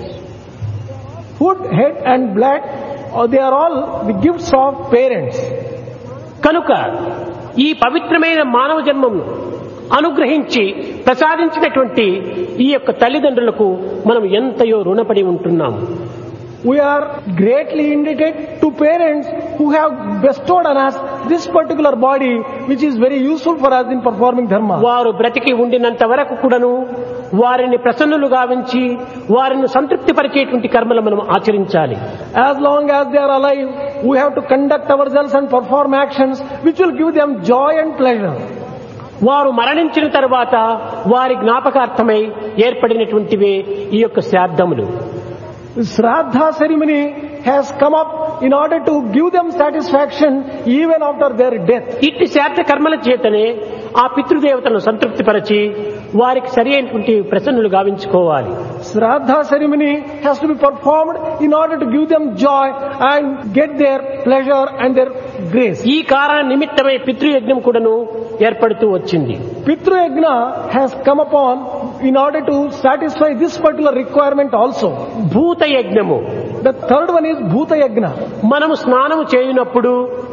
Food, head and blood, uh, they are all the gifts of parents. కనుక ఈ పవిత్రమైన మానవ జన్మను అనుగ్రహించి ప్రసాదించినటువంటి ఈ యొక్క తల్లిదండ్రులకు మనం ఎంతయో రుణపడి ఉంటున్నాము. We are greatly indebted to parents who have bestowed on us this particular body which is very useful for us in performing dharma. వారు బ్రతికి ఉండినంత వరకు కూడాను వారిని ప్రసన్నులు గావించి వారిని సంతృప్తి పరిచేటువంటి కర్మలు మనం ఆచరించాలి. As long as they are alive, we have to conduct ourselves and perform actions which will give them joy and pleasure. వారు మరణించిన తర్వాత వారి జ్ఞాపకార్థమై ఏర్పడినటువంటివే ఈ యొక్క శ్రాద్ధములు. Shraddha ceremony has come up in order to give them satisfaction even after their death. ఇట్టి శ్రాద్ధ కర్మల చేతనే ఆ పితృదేవతలను సంతృప్తిపరచి వారికి సరి అయినటువంటి ప్రసన్నులు గావించుకోవాలి. Shraddha ceremony has to be performed in order to give them joy and get their pleasure and their grace. ఈ కారణ నిమిత్తమై పితృయజ్ఞం కూడాను ఏర్పడుతూ వచ్చింది. Pitru Yajna has come upon in order to satisfy this particular requirement also. భూత యజ్ఞము. The third one is Bhuta Yajna. మనము స్నానము చేయునప్పుడు,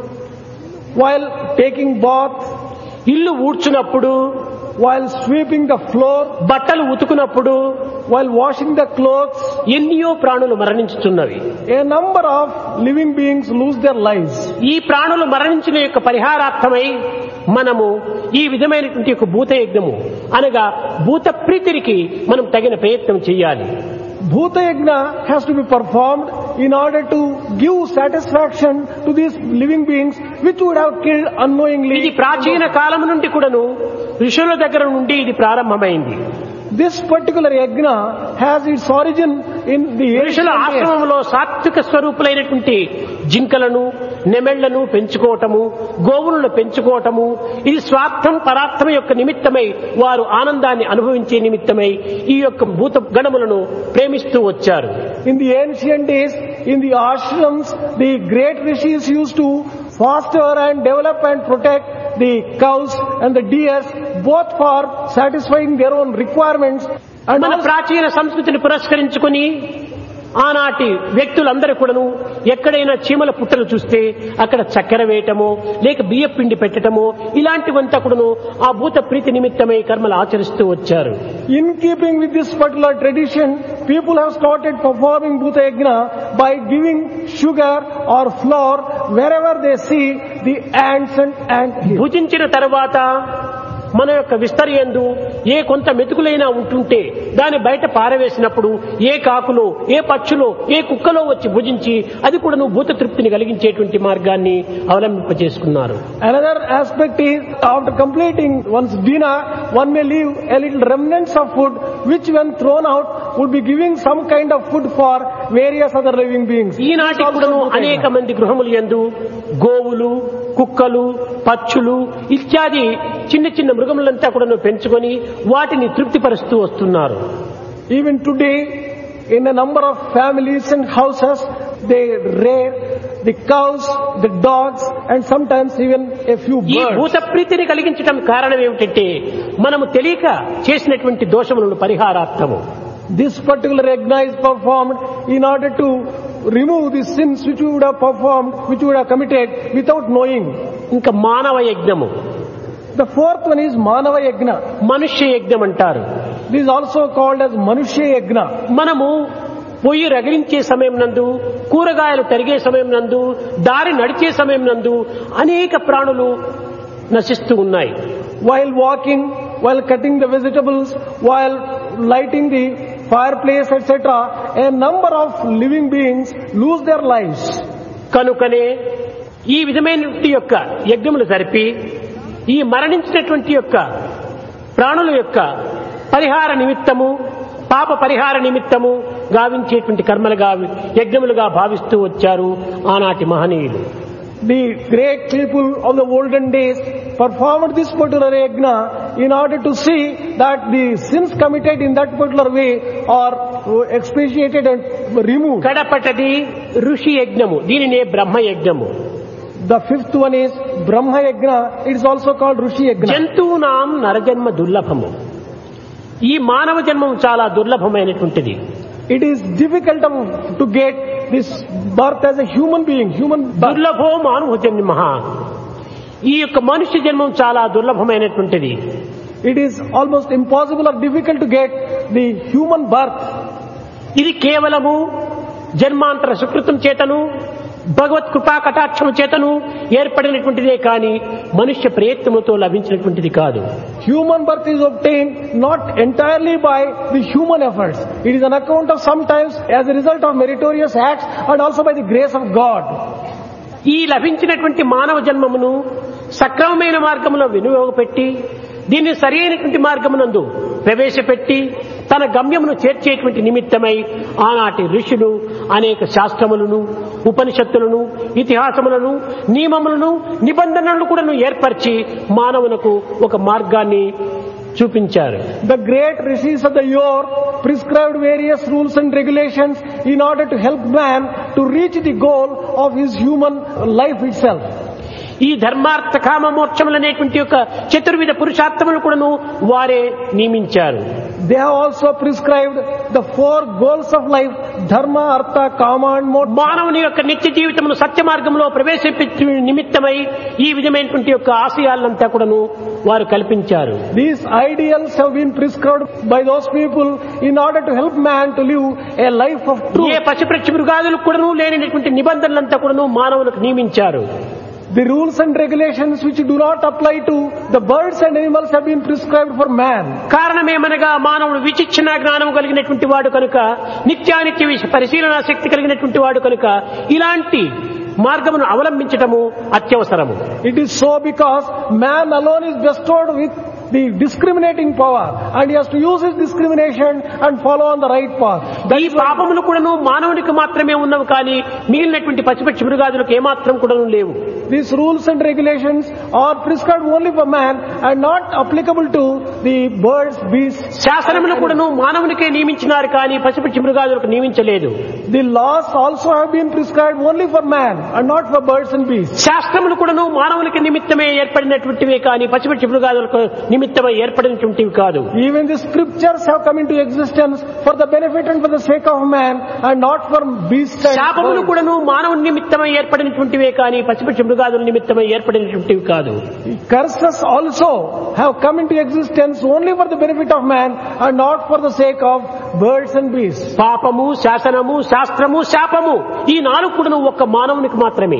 While taking bath, ఇల్లు ఊడ్చునప్పుడు, while sweeping the floor, బట్టలు ఉతుకునప్పుడు while washing the clothes, ఎన్నో ప్రాణులు మరణించుతున్నవి. a number of living beings lose their lives. ఈ ప్రాణులు మరణించిన యొక్క పరిహారార్థమై మనము ఈ విధమైనటువంటి యొక్క భూత యజ్ఞము అనగా భూత ప్రీతికి మనం తగిన ప్రయత్నం చేయాలి. Bhuta Yajna has to be performed in order to give satisfaction to these living beings which would have killed unknowingly. ఇది ప్రాచీన కాలం నుండి కూడాను ఋషుల దగ్గర నుండి ఇది ప్రారంభమైంది. This particular yajna has its origin in the ఋషుల ancient days. ఆశ్రమంలో సాత్విక స్వరూపులైనటువంటి జింకలను, నెమెళ్లను పెంచుకోవటము, గోవులను పెంచుకోవటము, ఇది స్వార్థం పరార్థం యొక్క నిమిత్తమై వారు ఆనందాన్ని అనుభవించే నిమిత్తమై ఈ యొక్క భూత గణములను ప్రేమిస్తూ వచ్చారు. In the ancient days, in the ashrams, the great rishis used to foster and develop and protect the cows and the deers, both for satisfying their own requirements and మన also ప్రాచీన సంస్కృతిని పురస్కరించుకొని ఆనాటి వ్యక్తులందరూ కూడాను ఎక్కడైనా చీమల పుట్టలు చూస్తే అక్కడ చక్కెర వేయటమో లేక బియ్య పిండి పెట్టటమో ఇలాంటివంతా కూడాను ఆ భూత ప్రీతి నిమిత్తమై కర్మలు ఆచరిస్తూ వచ్చారు. in keeping with this particular tradition, people have started performing Bhuta Yajna by giving sugar or flour wherever they see the ants and ant hills. భుజించిన తర్వాత మన యొక్క విస్తరియందు ఏ కొంత మెతుకులైనా ఉంటుంటే దాన్ని బయట పారవేసినప్పుడు ఏ కాకులో, ఏ పక్షులో, ఏ కుక్కలో వచ్చి భుజించి అది కూడా నువ్వు భూత తృప్తిని కలిగించేటువంటి మార్గాన్ని అవలంబింపజేసుకున్నారు. Another aspect is, after completing one's dinner, one may leave a little remnants of food which when thrown out would be giving some kind of food for various other living beings. ఈనాటి కూడాను అనేక మంది గృహములు యందు గోవులు, కుక్కలు, పక్షులు ఇత్యాది చిన్న చిన్న మృగములంతా కూడాను పెంచుకొని వాటిని తృప్తిపరుస్తూ వస్తున్నారు. Even today, in a number of families and houses, they rear the cows, the dogs, and sometimes even a few ఈ birds. భూత ప్రీతిని కలిగించడం కారణం ఏమిటంటే మనము తెలియక చేసినటువంటి దోషములను పరిహారార్థము. This particular yajna is performed in order to remove the sins which we would have performed, which we would have committed without knowing. ఇంకా మానవ యజ్ఞము, The fourth one is Manava Yajna. మనుష్య యజ్ఞం అంటారు. This is also called as Manushya Yajna. మనము పొయ్యి రగిలించే సమయం నందు, కూరగాయలు తరిగే సమయం నందు, దారి నడిచే సమయం నందు అనేక ప్రాణులు నశిస్తూ ఉన్నాయి. While walking, while cutting the vegetables, while lighting the fireplace, et cetera, a number of living beings lose their lives. కనుకనే ఈ విధమైనటువంటి యొక్క యజ్ఞములు జరిపి ఈ మరణించినటువంటి యొక్క ప్రాణుల యొక్క పరిహార నిమిత్తము, పాప పరిహార నిమిత్తము గావించేటువంటి కర్మలుగా యజ్ఞములుగా భావిస్తూ వచ్చారు ఆనాటి మహనీయులు. The great people of the olden days performed this particular yajna in order to see that the sins committed in that particular way are expiated and removed. కడపటది ఋషి యజ్ఞము, దీనినే బ్రహ్మ యజ్ఞము. The fifth one is Brahma Yajna. It is also called Rishi Yajna. జంతువునాం నరజన్మ దుర్లభము. ఈ మానవ జన్మం చాలా దుర్లభమైనటువంటిది. It is difficult to get this birth as a human being, human birth. దుర్లభో మానవ జన్మ. ఈ యొక్క మనుష్య జన్మం చాలా దుర్లభమైనటువంటిది. It is almost impossible or difficult to get the human birth. ఇది కేవలము జన్మాంతర సుకృతం చేతను, భగవత్ కృపా కటాక్షము చేతను ఏర్పడినటువంటిదే కానీ మనుష్య ప్రయత్నముతో లభించినటువంటిది కాదు. Human birth is obtained not entirely by the human efforts. It is an account of sometimes as a result of meritorious acts and also by the grace of God. ఈ లభించినటువంటి మానవ జన్మమును సక్రమమైన మార్గములో వినియోగపెట్టి దీన్ని సరి అయినటువంటి మార్గమునందు ప్రవేశపెట్టి తన గమ్యమును చేర్చేటువంటి నిమిత్తమై ఆనాటి ఋషులు అనేక శాస్త్రములను, ఉపనిషత్తులను, ఇతిహాసములను, నియమములను, నిబంధనలను కూడా ఏర్పరిచి మానవులకు ఒక మార్గాన్ని చూపించారు. The great rishis of the yore prescribed various rules and regulations in order to help man to reach the goal of his human life itself. ఈ ధర్మార్థ కామ మోక్షములు అనేటువంటి యొక్క చతుర్విధ పురుషార్థములు కూడాను వారే నియమించారు. They have also prescribed the four goals of life: dharma, artha, kama and moksha. మానవుని యొక్క నిత్య జీవితమును సత్య మార్గంలో ప్రవేశపెట్టే నిమిత్తమై ఈ విధమైనటువంటి యొక్క ఆశయాలంతా కూడాను వారు కల్పించారు. These ideals have been prescribed by those people in order to help man to live a life of truth. ఏ పశుపక్షి మృగాదులకు కూడాను లేనటువంటి నిబంధనలంతా కూడాను మానవులకు నియమించారు. The rules and regulations which do not apply to the birds and animals have been prescribed for man. కారణమేమనగా మానవుడు విచక్షణ జ్ఞానం కలిగినటువంటి వాడు కనుక, నిత్యానిత్య విష పరిశీలన శక్తి కలిగినటువంటి వాడు కనుక ఇలాంటి మార్గమును అవలంబించటము అత్యవసరము. It is so because man alone is bestowed with the discriminating power and he has to use his discrimination and follow on the right path. ఈ పాపములు కూడాను మానవునికి మాత్రమే ఉన్నవి కానీ మిగిలినటువంటి పశుపక్షి మృగాదులకు ఏమాత్రం కూడాను లేవు. These rules and regulations are prescribed only for man and not applicable to the birds, beasts. శాసనములు కూడాను మానవునికే నియమించినారు కానీ పశుపక్షి మృగాదులకు నియమించలేదు. The laws also have been prescribed only for man and not for birds and beasts. శాస్త్రములు కూడాను మానవునికి నిమిత్తమే ఏర్పడినటువంటివే కానీ పశుపక్షి మృగాదులకు నిమిత్తమై ఏర్పడినటువంటివి కాదు. Even the scriptures have come into existence for the benefit and for the sake of man and not for beasts and శాపములు birds. కూడాను మానవుని నిమిత్తమై ఏర్పడినటువంటివే కానీ పశుపక్షి మృగాదుల నిమిత్తమై ఏర్పడినటువంటివి కాదు. Curses also have come into existence only for the benefit of man and not for the sake of birds and beasts. పాపము, శాసనము, శాస్త్రము, శాపము ఈ నాలుగు కూడాను ఒక్క మానవునికి మాత్రమే.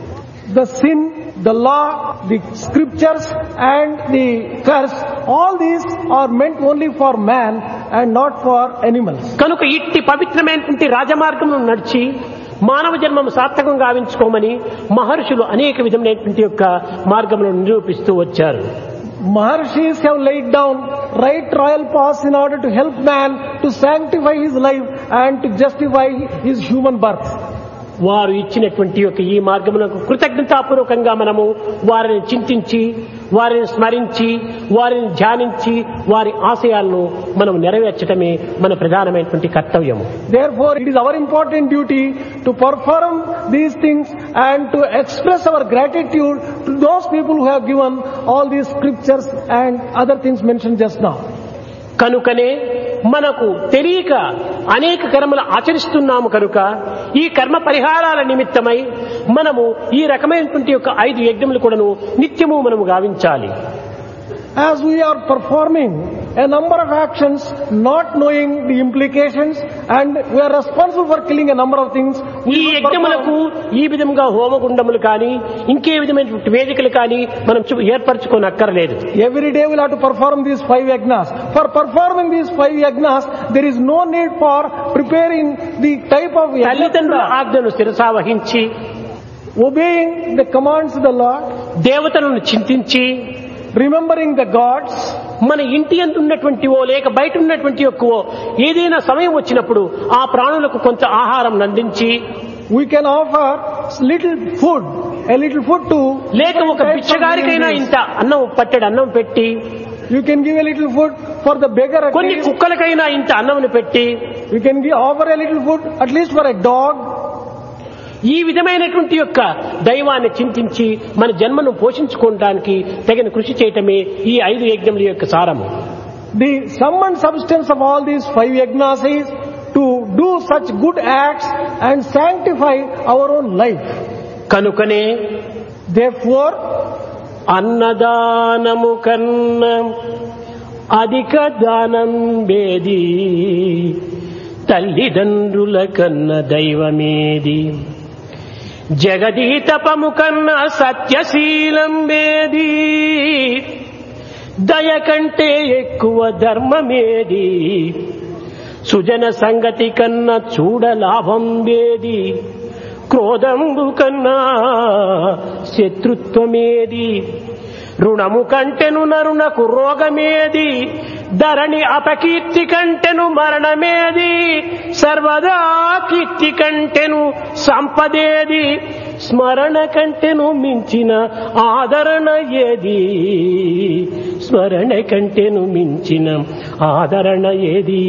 The sin, the law, the scriptures and the curse, all these are meant only for man and not for animals. కనుక ఇట్టి పవిత్రమైనటువంటి రాజమార్గమును నడిచి మానవ జన్మము సార్థకం గావించుకోమని మహర్షులు అనేక విధమైనటువంటి యొక్క మార్గములను నిరూపిస్తూ వచ్చారు. Maharshis have laid down right royal paths in order to help man to sanctify his life and to justify his human birth. వారు ఇచ్చినటువంటి యొక్క ఈ మార్గములకు కృతజ్ఞతాపూర్వకంగా మనము వారిని చింతించి వారిని స్మరించి వారిని ధ్యానించి వారి ఆశయాలను మనం నెరవేర్చడమే మన ప్రధానమైనటువంటి కర్తవ్యము. Therefore, it is our important duty to perform these things and to express our gratitude to those people who have given all these scriptures and other things mentioned just now. కనుకనే మనకు తెలియక అనేక కర్మలు ఆచరిస్తున్నాము కనుక ఈ కర్మ పరిహారాల నిమిత్తమై మనము ఈ రకమైనటువంటి యొక్క ఐదు యజ్ఞములు కూడాను నిత్యము మనము గావించాలి. As we are performing a number of actions not knowing the implications and we are responsible for killing a number of things, ఈ యజ్ఞములకు ఈ విధంగా హోమగుండములు కానీ ఇంకే విధమైన వేదికలు కానీ మనం ఏర్పరచుకోనక్కర్లేదు. Every day we will have to perform these five yajnas. For performing these five yajnas, there is no need for preparing the type of yajna. తల్లిదండ్రుల ఆజ్ఞను శిరసావహించి obeying the commands of the Lord, దేవతలను చింతించి remembering the gods, మన ఇంటి యందు ఉన్నటువంటివో లేక బయట ఉన్నటువంటి యొక్కవో ఏదైనా సమయం వచ్చినప్పుడు ఆ ప్రాణులకు కొంత ఆహారం అందించి we can offer little food, a little food to లేక ఒక బిచ్చగారికైనా ఇంత అన్నం పట్టెడు అన్నం పెట్టి, you can give a little food for the beggar, కొన్ని కుక్కలకైనా ఇంత అన్నం పెట్టి, you can give, offer a little food at least for a dog. ఈ విధమైనటువంటి యొక్క దైవాన్ని చింతించి మన జన్మను పోషించుకోవడానికి తగిన కృషి చేయటమే ఈ ఐదు యజ్ఞముల యొక్క సారము. The sum and substance of all these five yajnas is to do such good acts and sanctify our own life. కనుకనే therefore అన్నదానము కన్నా అధిక దానం వేది, తల్లిదండ్రుల కన్న దైవమేది, జగదీతపము కన్నా సత్యశీలం వేది, దయ కంటే ఎక్కువ ధర్మమేది, సుజన సంగతి కన్నా చూడ లాభం వేది, క్రోధంబు కన్నా శత్రుత్వమేది, రుణము కంటెను నరునకు రోగమేది, ధరణి అపకీర్తి కంటెను మరణమేది, సర్వదా కీర్తి కంటెను సంపదేది, స్మరణ కంటెను మించిన ఆదరణ ఏది, స్మరణ కంటెను మించిన ఆదరణ ఏది.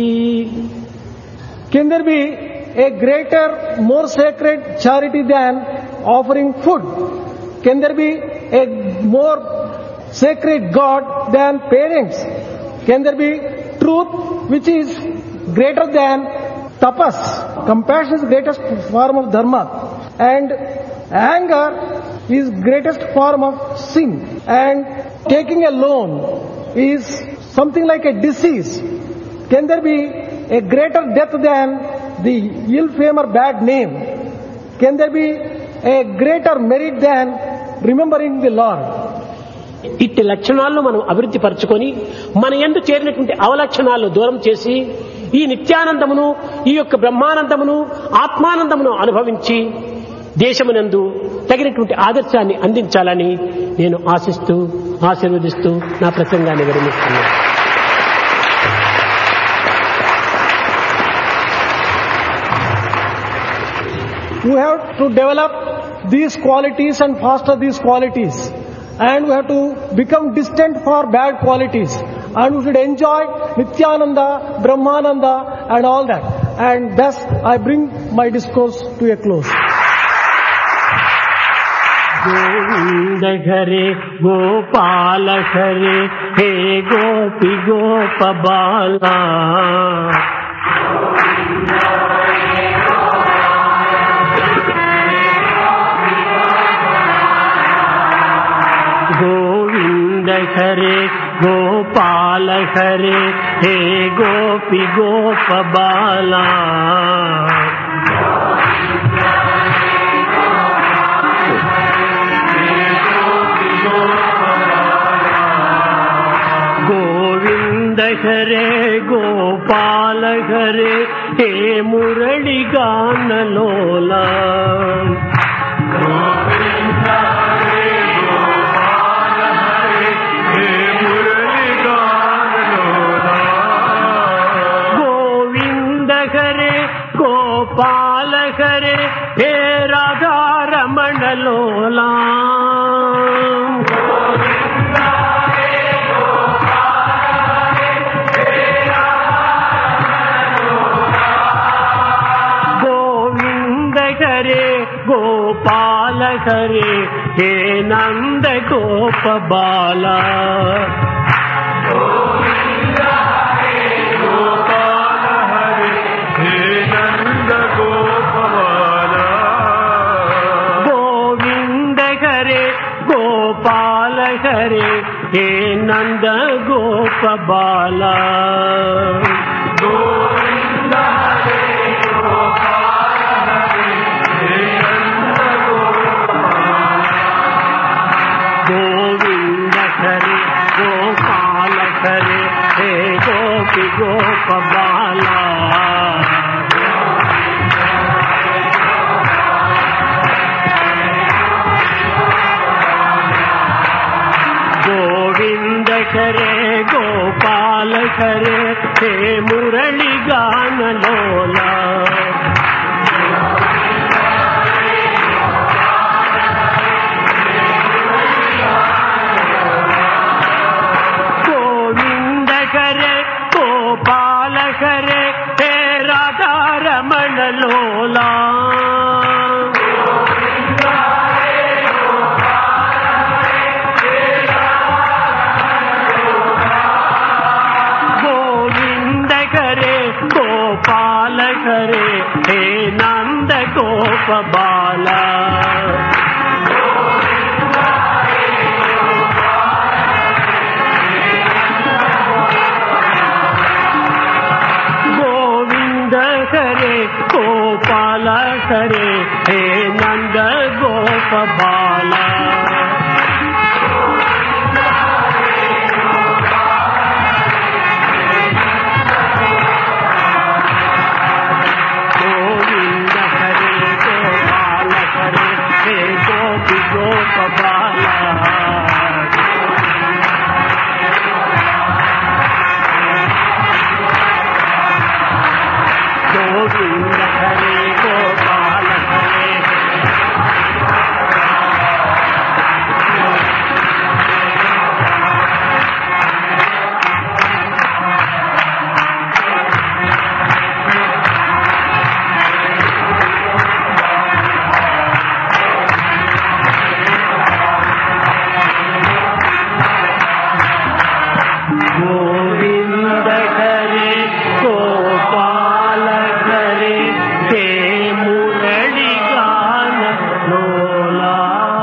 Can there be a greater, more sacred charity than offering food? Can there be a more sacred God than parents? Can there be truth which is greater than tapas? Compassion is the greatest form of dharma. And anger is greatest form of sin. And taking a loan is something like a disease. Can there be a greater death than the ill fame or bad name? Can there be a greater merit than remembering the Lord? ఇట్టి లక్షణాలను మనం అభివృద్ధి పరచుకొని మన యందు చేరినటువంటి అవలక్షణాలను దూరం చేసి ఈ నిత్యానందమును, ఈ యొక్క బ్రహ్మానందమును, ఆత్మానందమును అనుభవించి దేశమునందు తగినటువంటి ఆదర్శాన్ని అందించాలని నేను ఆశిస్తూ ఆశీర్వదిస్తూ నా ప్రసంగాన్ని విరమిస్తున్నాను. We have to develop these qualities and foster these qualities, and we have to become distant for bad qualities, and we should enjoy Nityananda, Brahmananda and all that. And thus I bring my discourse to a close. Govind हरे गोपाल हरे हे गोपी गोप बाला, गोविंद हरे गोपाल हरे हे गोपी गोप बाला, गोविंद हरे गोपाल हरे हे मुरली गान लोला, गोविंद हरे गोपाल हरे हे హే రాధారమణ లోలా गोपाल हरे हे नंद गोप बाला गोविंद हरे गोपाल हरे हे नंद गोप बाला गोविंद हरे गोपाल हरे हे नंद गोप बाला गोविंद हरे गोविंद हरे गोपाल हरे हे गोपी गोप बाला गोविंद हरे गोपाल हरे हे मुरली गान लोला करे हे राधा रमण लोला गोविंद करे गोपाल करे हे नंद गोप बाला गोपाल करे हे नंद गोप बाला गोविंद हरे गोपाल करे हे गोपी गोप बाला गोविंद हरे गोपाल हरे गोविंद हरे गोपाल हरे हे मुरली गान लोला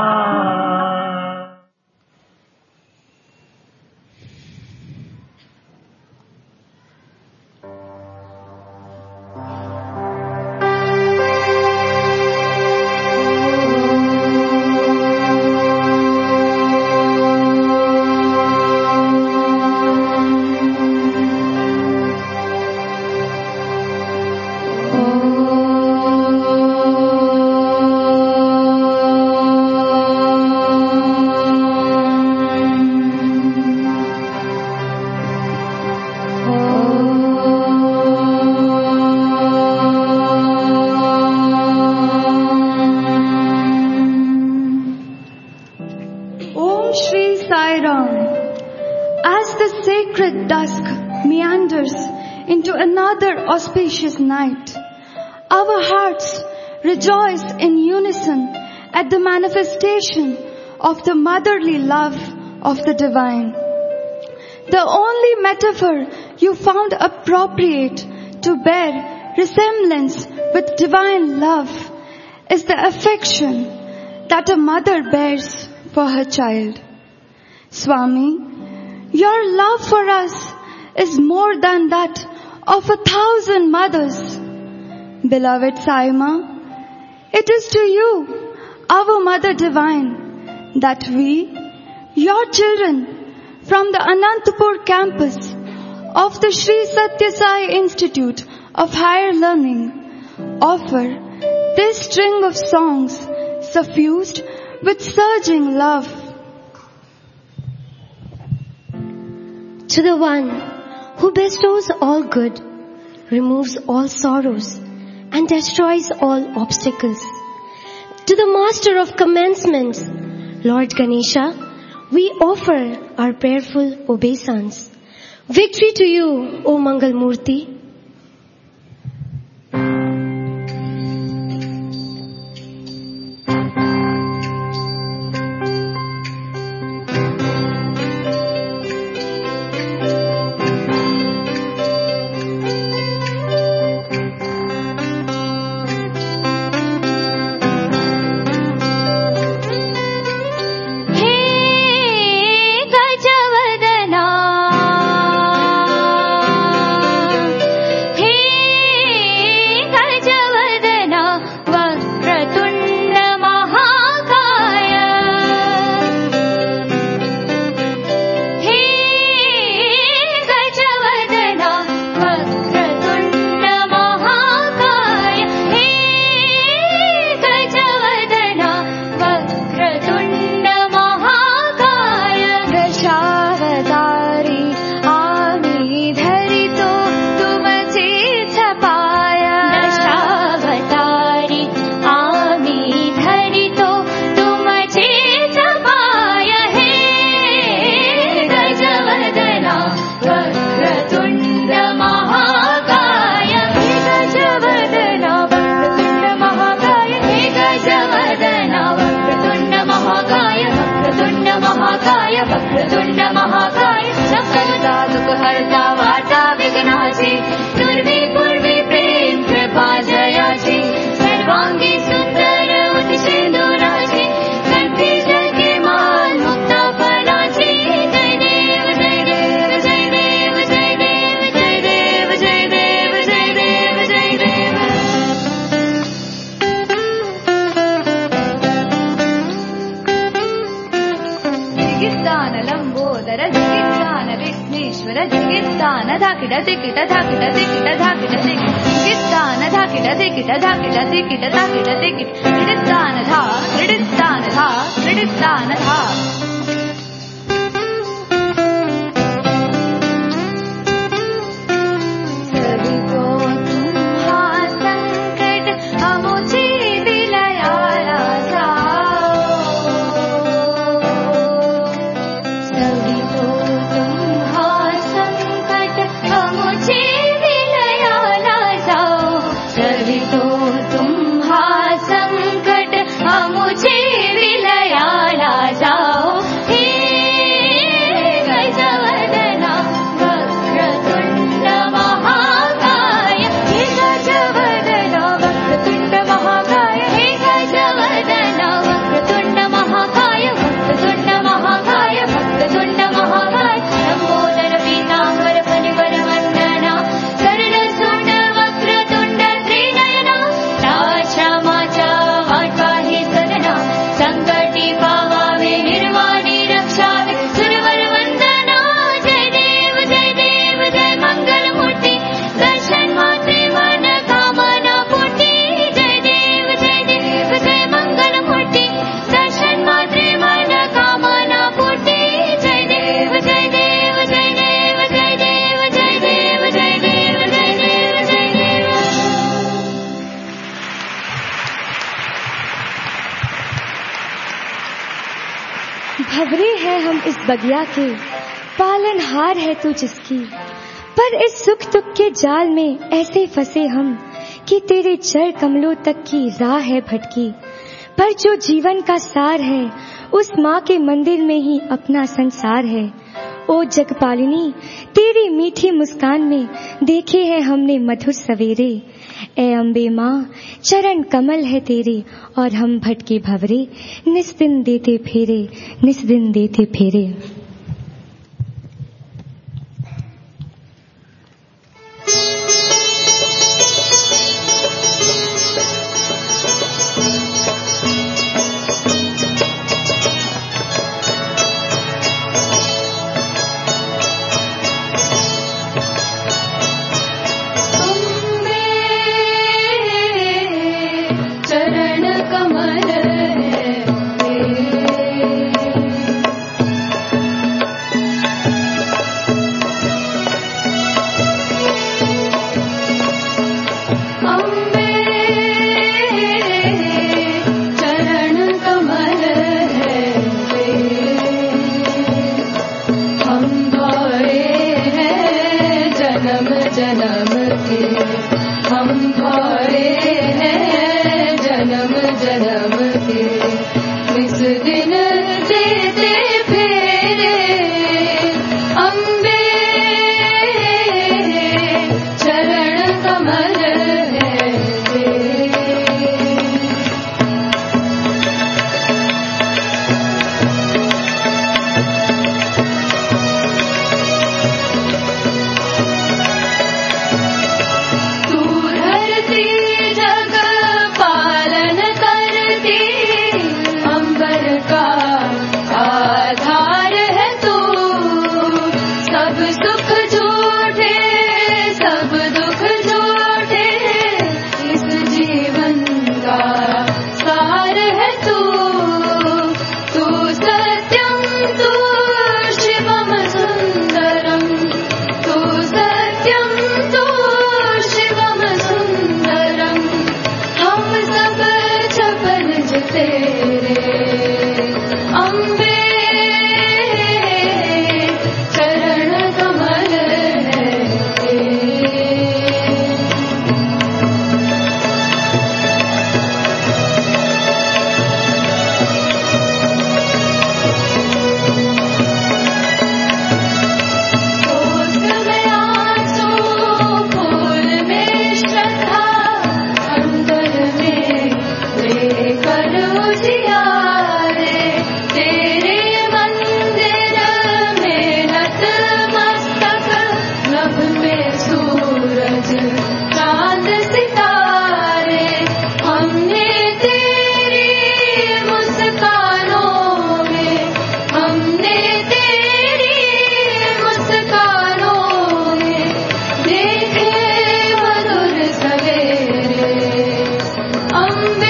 Om Shri Sai Ram. As the sacred dusk meanders into another auspicious night, our hearts rejoice in unison at the manifestation of the motherly love of the divine. The only metaphor you found appropriate to bear resemblance with divine love is the affection that a mother bears for her child. Swami, your love for us is more than that of a thousand mothers. Beloved Saima, it is to you, our Mother Divine, that we, your children, from the Anantapur campus of the Sri Satya Sai Institute of Higher Learning, offer this string of songs suffused with surging love. To the one who bestows all good, removes all sorrows, and destroys all obstacles. To the Master of Commencements, Lord Ganesha, we offer our prayerful obeisance. Victory to you, O Mangal Murti. भंवरे हैं हम इस बगिया के, पालनहार है तू जिसकी, पर इस सुख दुख के जाल में ऐसे फंसे हम कि तेरे चर कमलों तक की राह है भटकी। पर जो जीवन का सार है उस माँ के मंदिर में ही अपना संसार है। ओ जगपालिनी, तेरी मीठी मुस्कान में देखे हैं हमने मधुर सवेरे। ए अम्बे माँ, चरण कमल है तेरे और हम भटके भंवरे, निस दिन देते फेरे, निस दिन देते फेरे। जन्म के हम भोरे हैं जन्म जन्म के इस दिन देते फेरे अम्बे चरण कमल है तू धरती जग पालन करती अंबर का आधार है तू सब सुख झूठे सब दुख झूठे इस जीवन का सार है तू तू सत्यम तू शिवम सुंदरम तू सत्यम तू शिवम सुंदरम हम सब छपन तेरे अम्बे चरण कमल है ओस में आंसू फूल में श्रद्धा अंदर में लेकर उजियारे तेरे मंदिर में नतमस्तक नभ में सूरज चांद सितारे हमने तेरी मुस्कानों में हमने तेरी मुस्कानों में देखे मधुर सवेरे अम्बे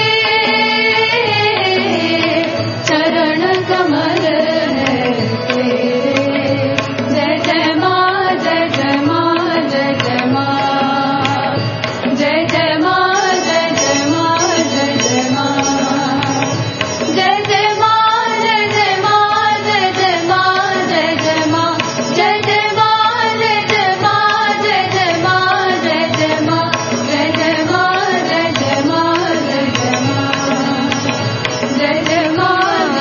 चरण कमल है तेरे जय जय माँ जय जय माँ जय जय माँ जय जय माँ जय जय माँ जय जय माँ जय जय माँ जय जय माँ जय जय माँ जय जय माँ जय जय माँ जय जय माँ जय जय माँ जय जय माँ जय जय माँ जय जय माँ जय जय माँ जय जय माँ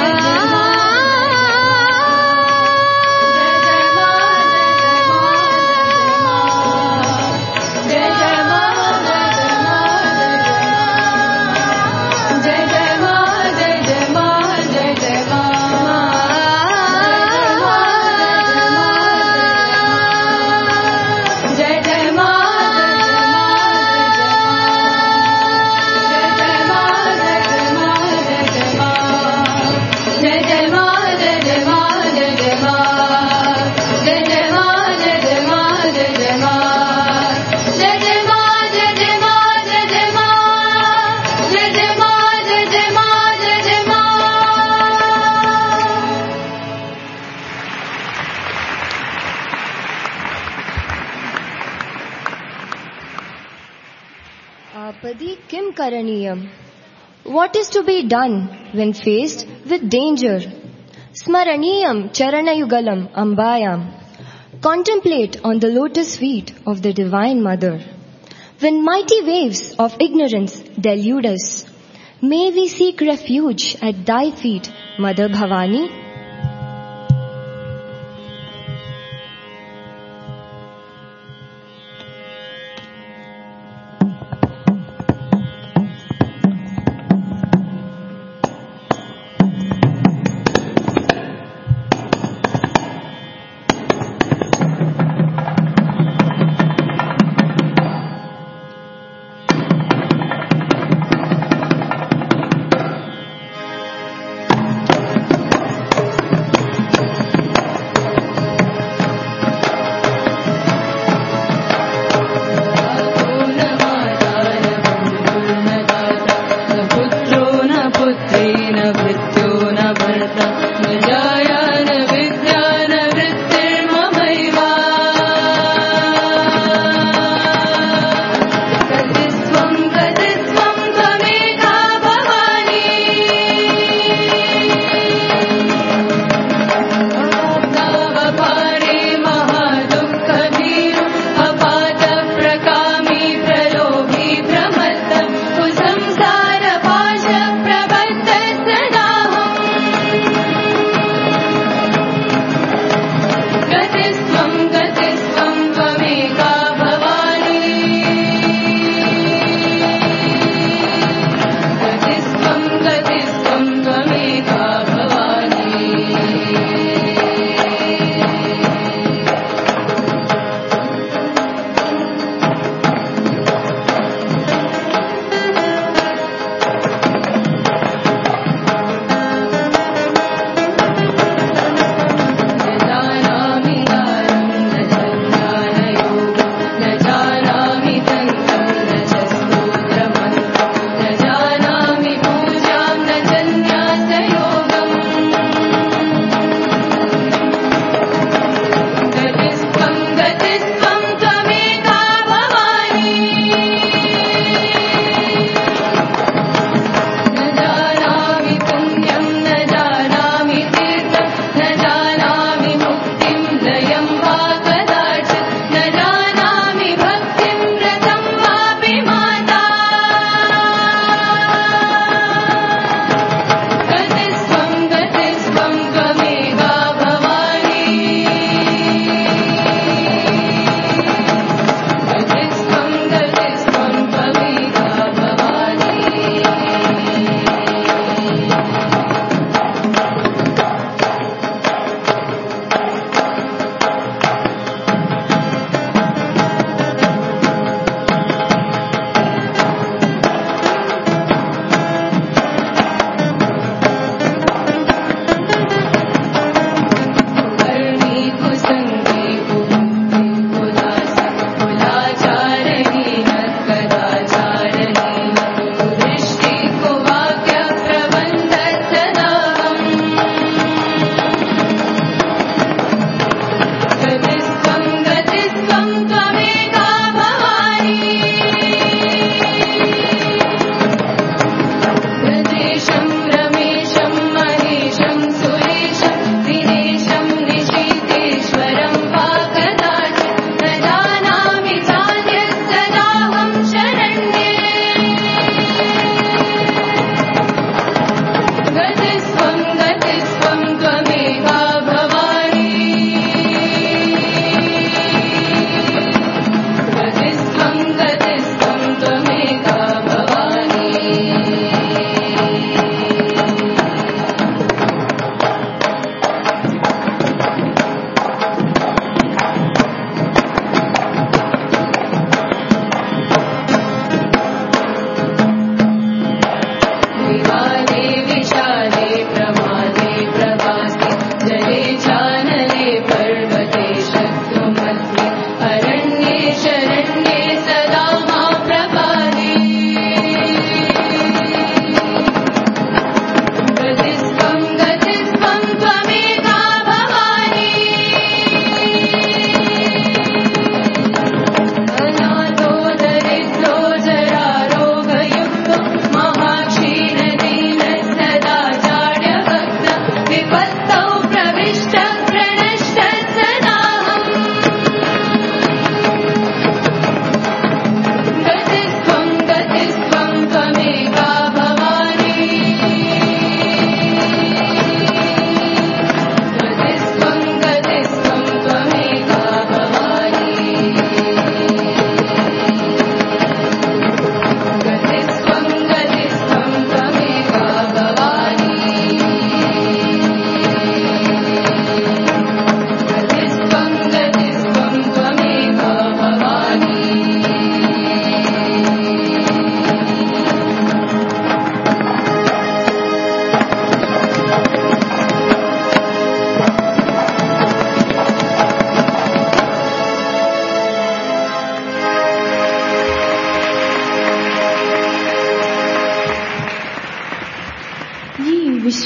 आपदि किम करणीयम? What is to be done when faced with danger? Smaraniyam charanayugalam ambayam. Contemplate on the lotus feet of the Divine Mother. When mighty waves of ignorance delude us, may we seek refuge at thy feet, Mother Bhavani.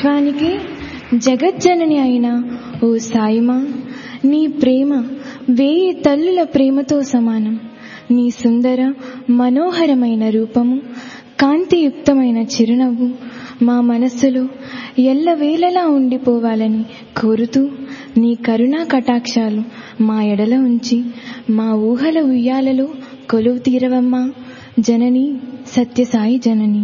విశ్వానికి జగజ్జనని అయిన ఓ సాయిమా, నీ ప్రేమ వేయి తల్లుల ప్రేమతో సమానం. నీ సుందర మనోహరమైన రూపము, కాంతియుక్తమైన చిరునవ్వు మా మనస్సులో ఎల్లవేళలా ఉండిపోవాలని కోరుతూ నీ కరుణా కటాక్షాలు మా ఎడల ఉంచి మా ఊహల ఉయ్యాలలో కొలువు తీరవమ్మా జనని, సత్యసాయి జనని.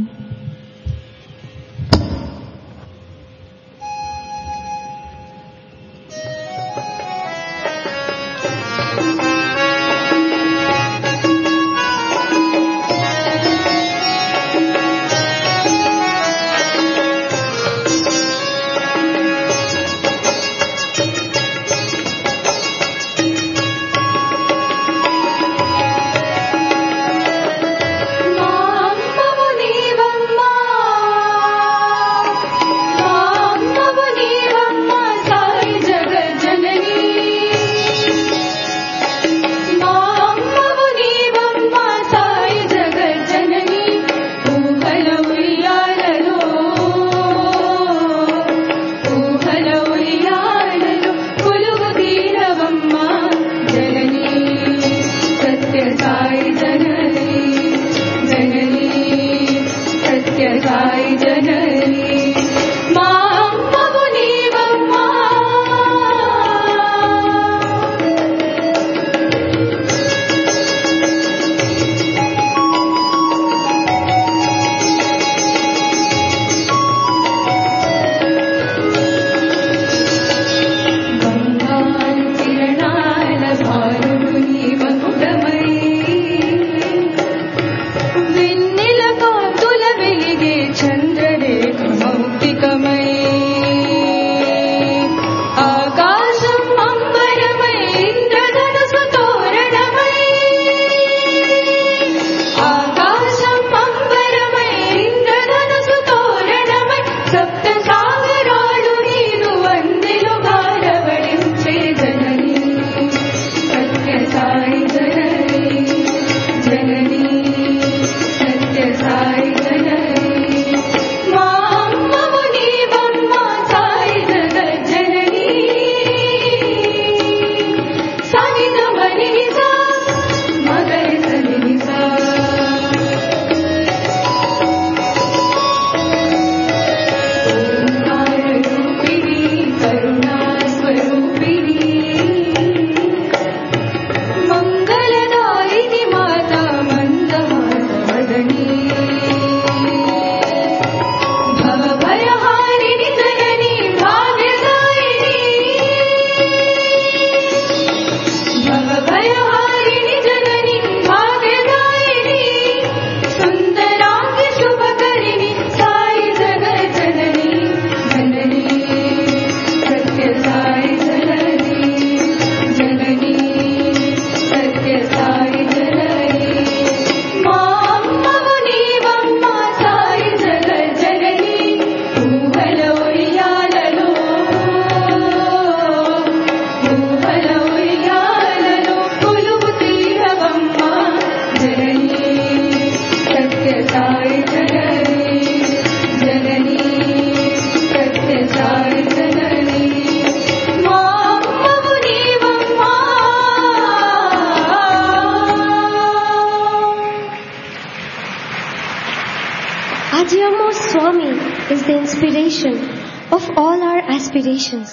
Of all our aspirations,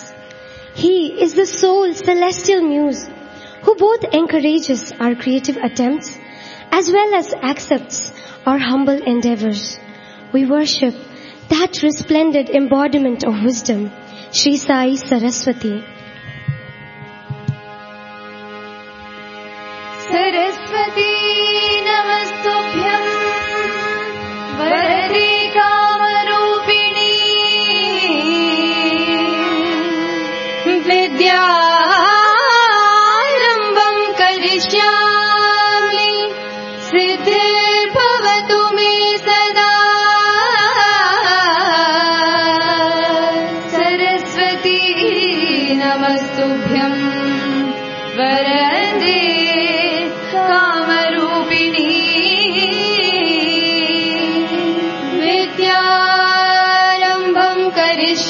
He is the sole celestial muse who both encourages our creative attempts as well as accepts our humble endeavors. We worship that resplendent embodiment of wisdom, Sri Sai Saraswati. Saraswati Namastubhyam Varade Kamarupini Vidyarambam Karishyami Siddhirbhavatu me sada Saraswati Namastubhyam Varade Kamarupini Vidyarambam Karishyami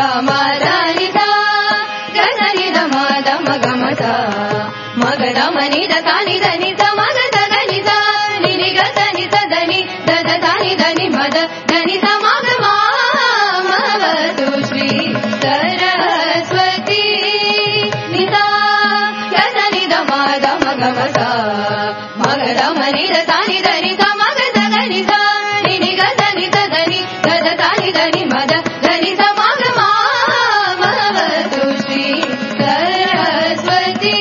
ma da ni da ga da ni da ma da ma ga ma da ma ga da ma ni da ta ni da ni da ma ga da ga ni da ni ni ga da ni da da ni da da ta ni da ni ma da da ni da ma ga ma ma va tu Shri Saraswati ni da ga da ni da ma da ma ga ma da ma ga da ma ni da ta ni da ni da ma ga da ga ni da ni ni ga da ni da da ni da da ta ni da ni ma da da ni da ma ga ma ma va tu Shri Saraswati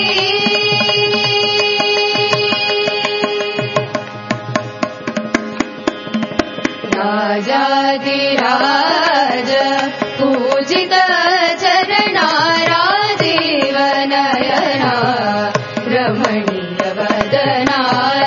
राजाधिराज पूजित चरणा राजीव नयना रमणीय वदना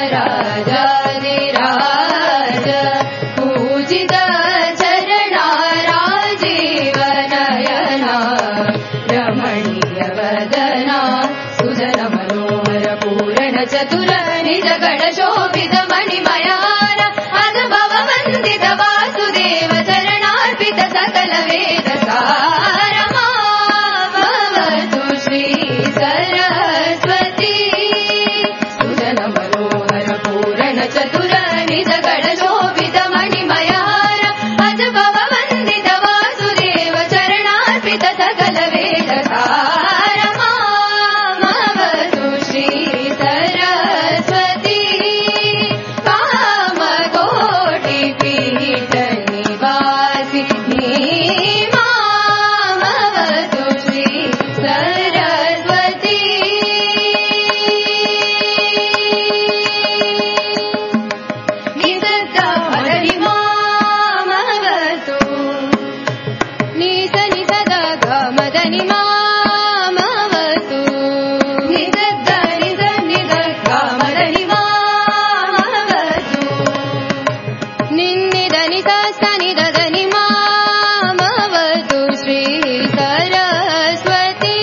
राजाधिराज पूजित चरणा राजीव नयना रमणीय वदना सुजन मनोहर पूर्ण चतुर निज गण शोभित मणिमयार अनुभव वन्दित वासुदेव चरणार्पित सकल वेद सारमा भवतु श्री सरस्वती सुजन मनोहर पूर्ण चतुर निज गण शोभित मणिमयार अनुभव वन्दित वासुदेव चरणार्पित सकल वेद सारमा भवतु श्री सरस्वती कामकोटि पीठ निवासिनी भवतु श्री सरस्वती निसद्द मदनि मामवतु निस निसद गमदनि मामवतु निसद्द निस निद गमदनि मामवतु निन्निद निस सनिद దని మామవతు శ్రీ సరస్వతి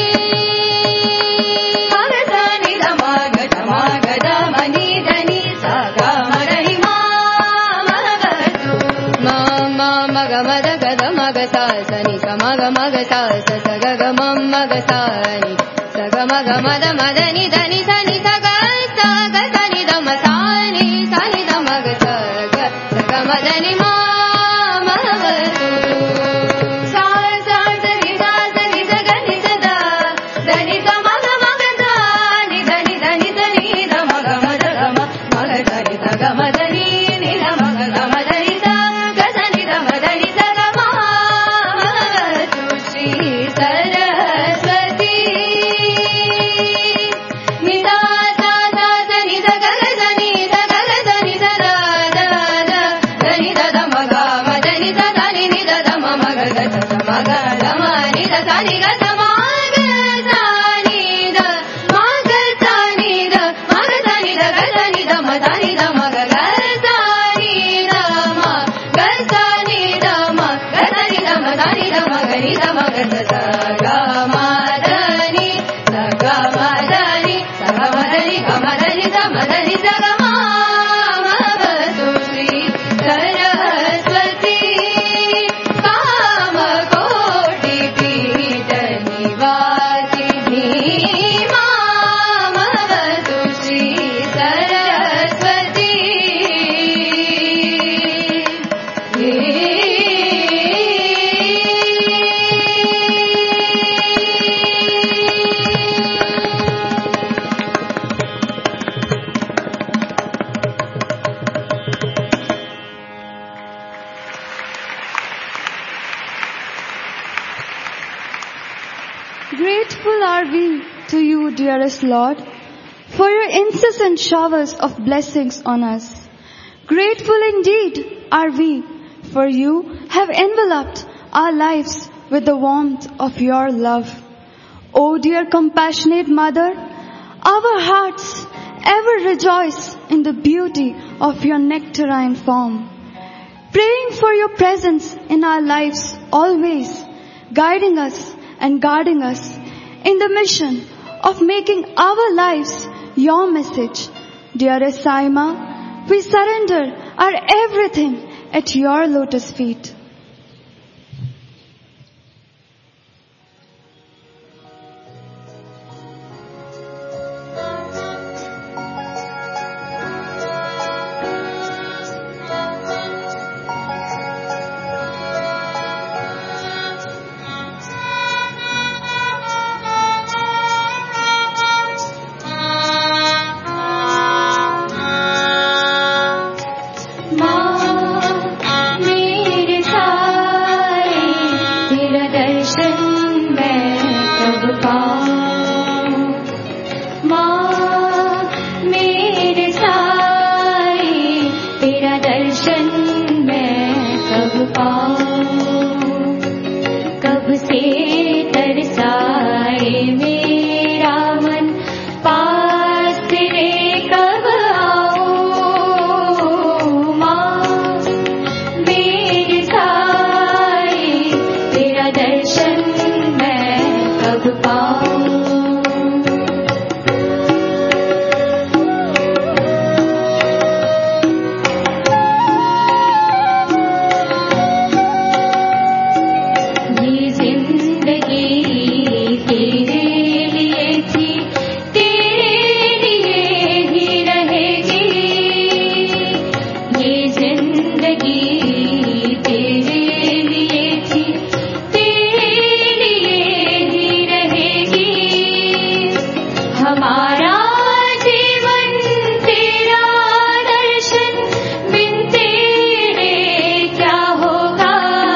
మగసని దమగ మగ దమని దని సగమదని మామవతు మమ మగ మద గద మగ సని సమగ మగ స సగ మమ మగ సని సగ మగ మద మదని దని సని సగ సగ సని దమ సని సని దమగ సగ సగ మదని మామవతు సా సా సని దా సని సగ ని సద దని స మగ మగ దని దని దని దని ద మగ మద గమ మగ దని సగ మదని ని ద మగ గమ దని స గ దని ద మదని స గ మామవతు శ్రీ సరస్వతి ని దా దా దా దని స గ గ దని స గ గ దని స దా దా దా దని ద ద మగ మదని స దని ని ద ద మ మగ గ స స మగ ద మ ని ద స ని గ స మ గ స ని ద మ గ స ని ద మ గ స ని ద గ స ని ద మ స ని ద మ గ గ స ని ద మ గ స ని ద మ గ స ని ద మ స ని ద మ గ ని ద మ గ స స గ మ ద ని స గ మ ద ని స గ మ ద ని గ మ ద ని స మ ద ని స గ మ భవతు శ్రీ సరస్వతి కామకోటి పీఠ నివాసిని మామవతు Shri Saraswati Grateful are we to you, dearest Lord, for your incessant showers of blessings on us. Grateful indeed are we, for you have enveloped our lives with the warmth of your love. O dear compassionate Mother, our hearts ever rejoice in the beauty of your nectarine form, praying for your presence in our lives always, guiding us and guarding us in the mission of making our lives your message. Dearest Saima, we surrender our everything at your lotus feet. दर्शन मैं कब पाऊं। माँ मेरे साई तेरा दर्शन मैं कब पाऊं। कब से तरसाए मेरा मन पास तेरे कब आऊं। माँ मेरे साई तेरा दर्शन मैं कब पाऊं। ये जिंदगी तेरे लिए थी, तेरे लिए ही रहेगी। ये जिंदगी तेरे लिए थी, तेरे लिए ही रहेगी। हमारा जीवन तेरा दर्शन बिन तेरे क्या होगा।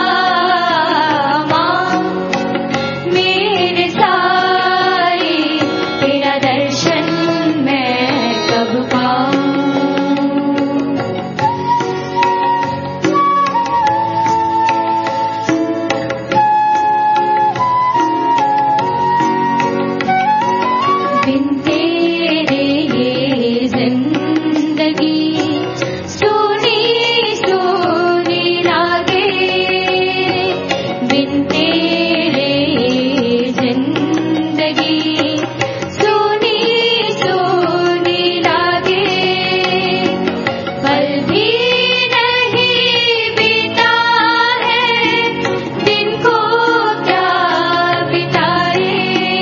माँ मेरे साई तेरा दर्शन मैं कब पाऊं। बिन तेरे ये जिंदगी सोनी सोनी लागे। बिन तेरे ये जिंदगी सोनी सोनी लागे। पल भी नहीं बीता है दिन को क्या बिताए।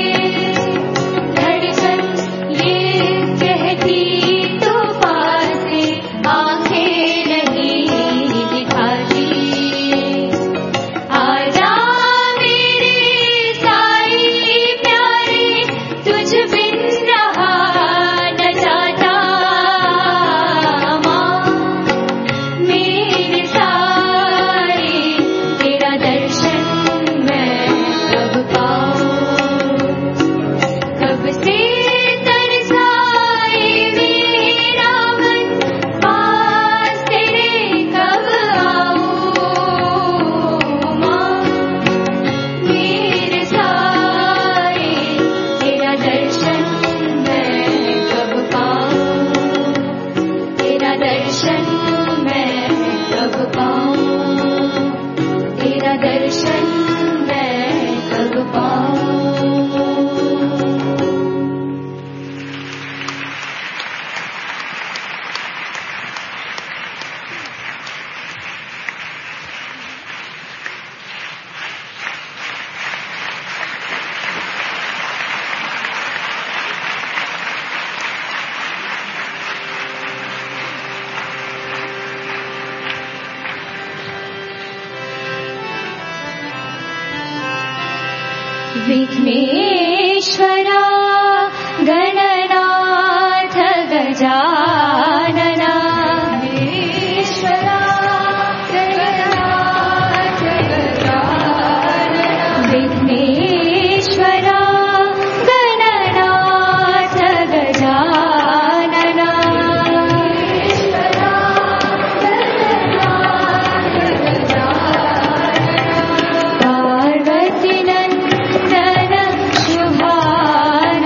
धड़कन ये कहती तो पास से आंखें नहीं दिखाती। आजा मेरे साई प्यारे तुझ बिन रहा न जाता। माँ मेरे साई तेरा दर्शन मैं कब पाऊं। कब से तरसाए मेरा मन पास तेरे कब आऊं। माँ मेरे साई तेरा दर्शन मैं कब पाऊं। तेरा दर्शन मैं कब पाऊं। तेरा दर्शन मैं कब पाऊं। विघ्नेश्वरा गणनाथ गजानना। विघ्नेश्वरा गणनाथ गजानना। विघ्नेश्वरा गणनाथ गजानना। पार्वती नंदन शुभानना।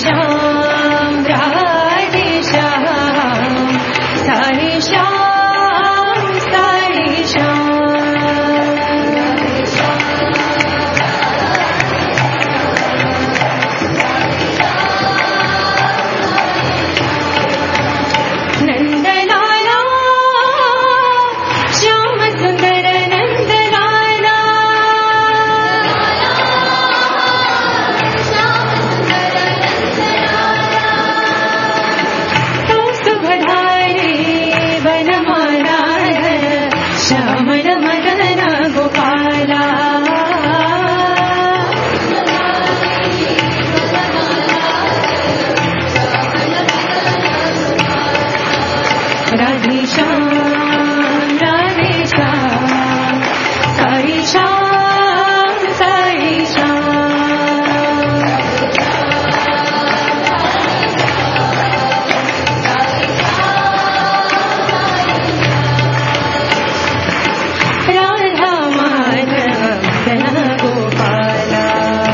श्याम राधे श्याम साई श्याम साई श्याम नंदलाला श्याम सुंदर नंदलाला तो सुभधारे वनमाला श्यामल मदन गोपाला राधे श्याम राधे श्याम साई श्याम साई श्याम राधा माधव मदन गोपाला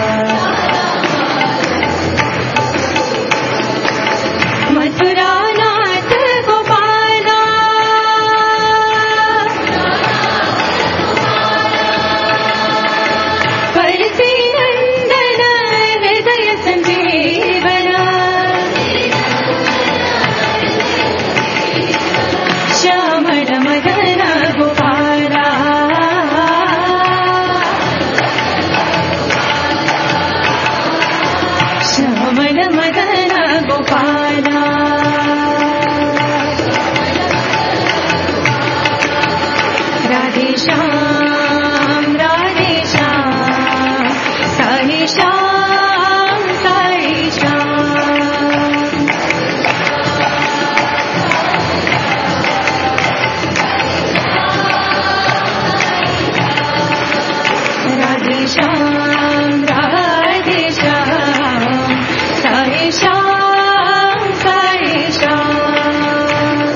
मथुरा नाथ गोपाला परसी नंदन हृदय संजीवना श्यामल मदन गोपाला श्यामल मदन गोपाला राधे श्याम राधे श्याम साई श्याम साई श्याम राधे श्याम राधे श्याम साई श्याम साई श्याम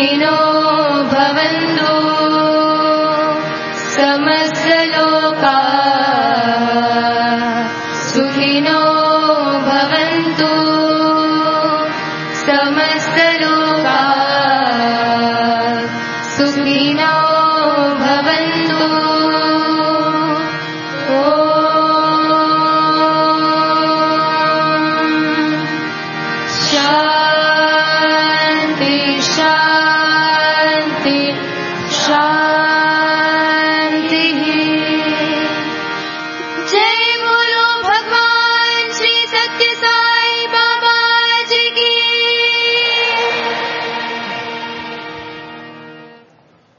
स्वामिनो